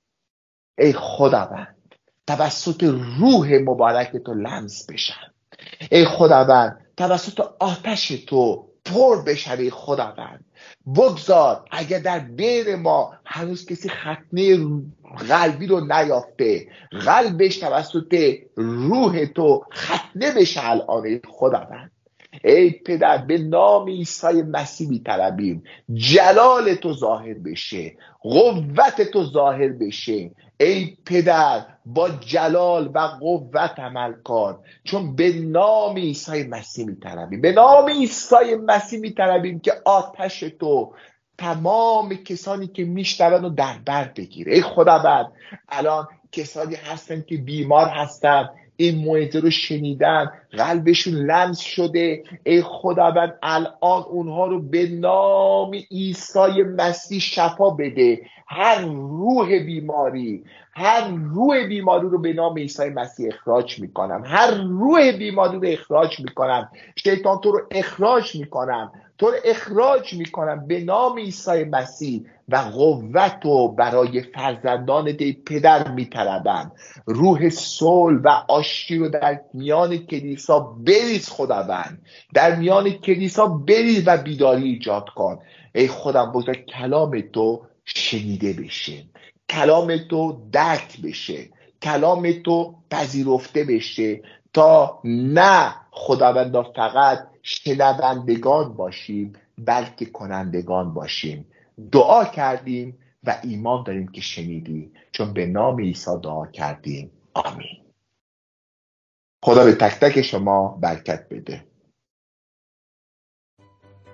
ای خداوند، توسط روح مبارک تو لمس بشن. ای خداوند، توسط آتش تو پر بشن. ای خداوند، بگذار اگر در بین ما هنوز کسی ختنه قلبی رو نیافته، قلبش توسط روح تو ختنه بشه الان. ای خداوند، ای پدر، به نام عیسی مسیح می‌طلبیم جلال تو ظاهر بشه، قوت تو ظاهر بشه. ای پدر، با جلال و قوت عمل کن، چون به نام عیسی مسیح می‌طلبیم، به نام عیسی مسیح می‌طلبیم که آتش تو تمام کسانی که میشنون رو در بر بگیره. ای خداوند، الان کسانی هستن که بیمار هستن، این موعظه رو شنیدن، قلبشون لمس شده. ای خداوند، الان اونها رو به نام عیسی مسیح شفا بده. هر روح بیماری، هر روح بیماری رو به نام عیسی مسیح اخراج میکنم. هر روح بیماری رو اخراج میکنم. شیطان تو رو اخراج میکنم، تو رو اخراج میکنم به نام عیسی مسیح. و قوت رو برای فرزندان دی پدر میطلبم. روح صلح و آشتی رو در میان کلیسا بریز خداوند، در میان کلیسا بریز و بیداری ایجاد کن. ای خدا بزرگ، کلام تو شنیده بشه، کلام تو درک بشه، کلام تو پذیرفته بشه، تا نه خداوند فقط شنوندگان باشیم بلکه کنندگان باشیم. دعا کردیم و ایمان داریم که شنیدی، چون به نام عیسی دعا کردیم. آمین. خدا به تک تک شما برکت بده.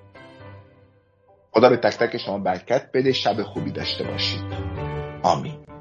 خدا به تک تک شما برکت بده. شب خوبی داشته باشید. آمین.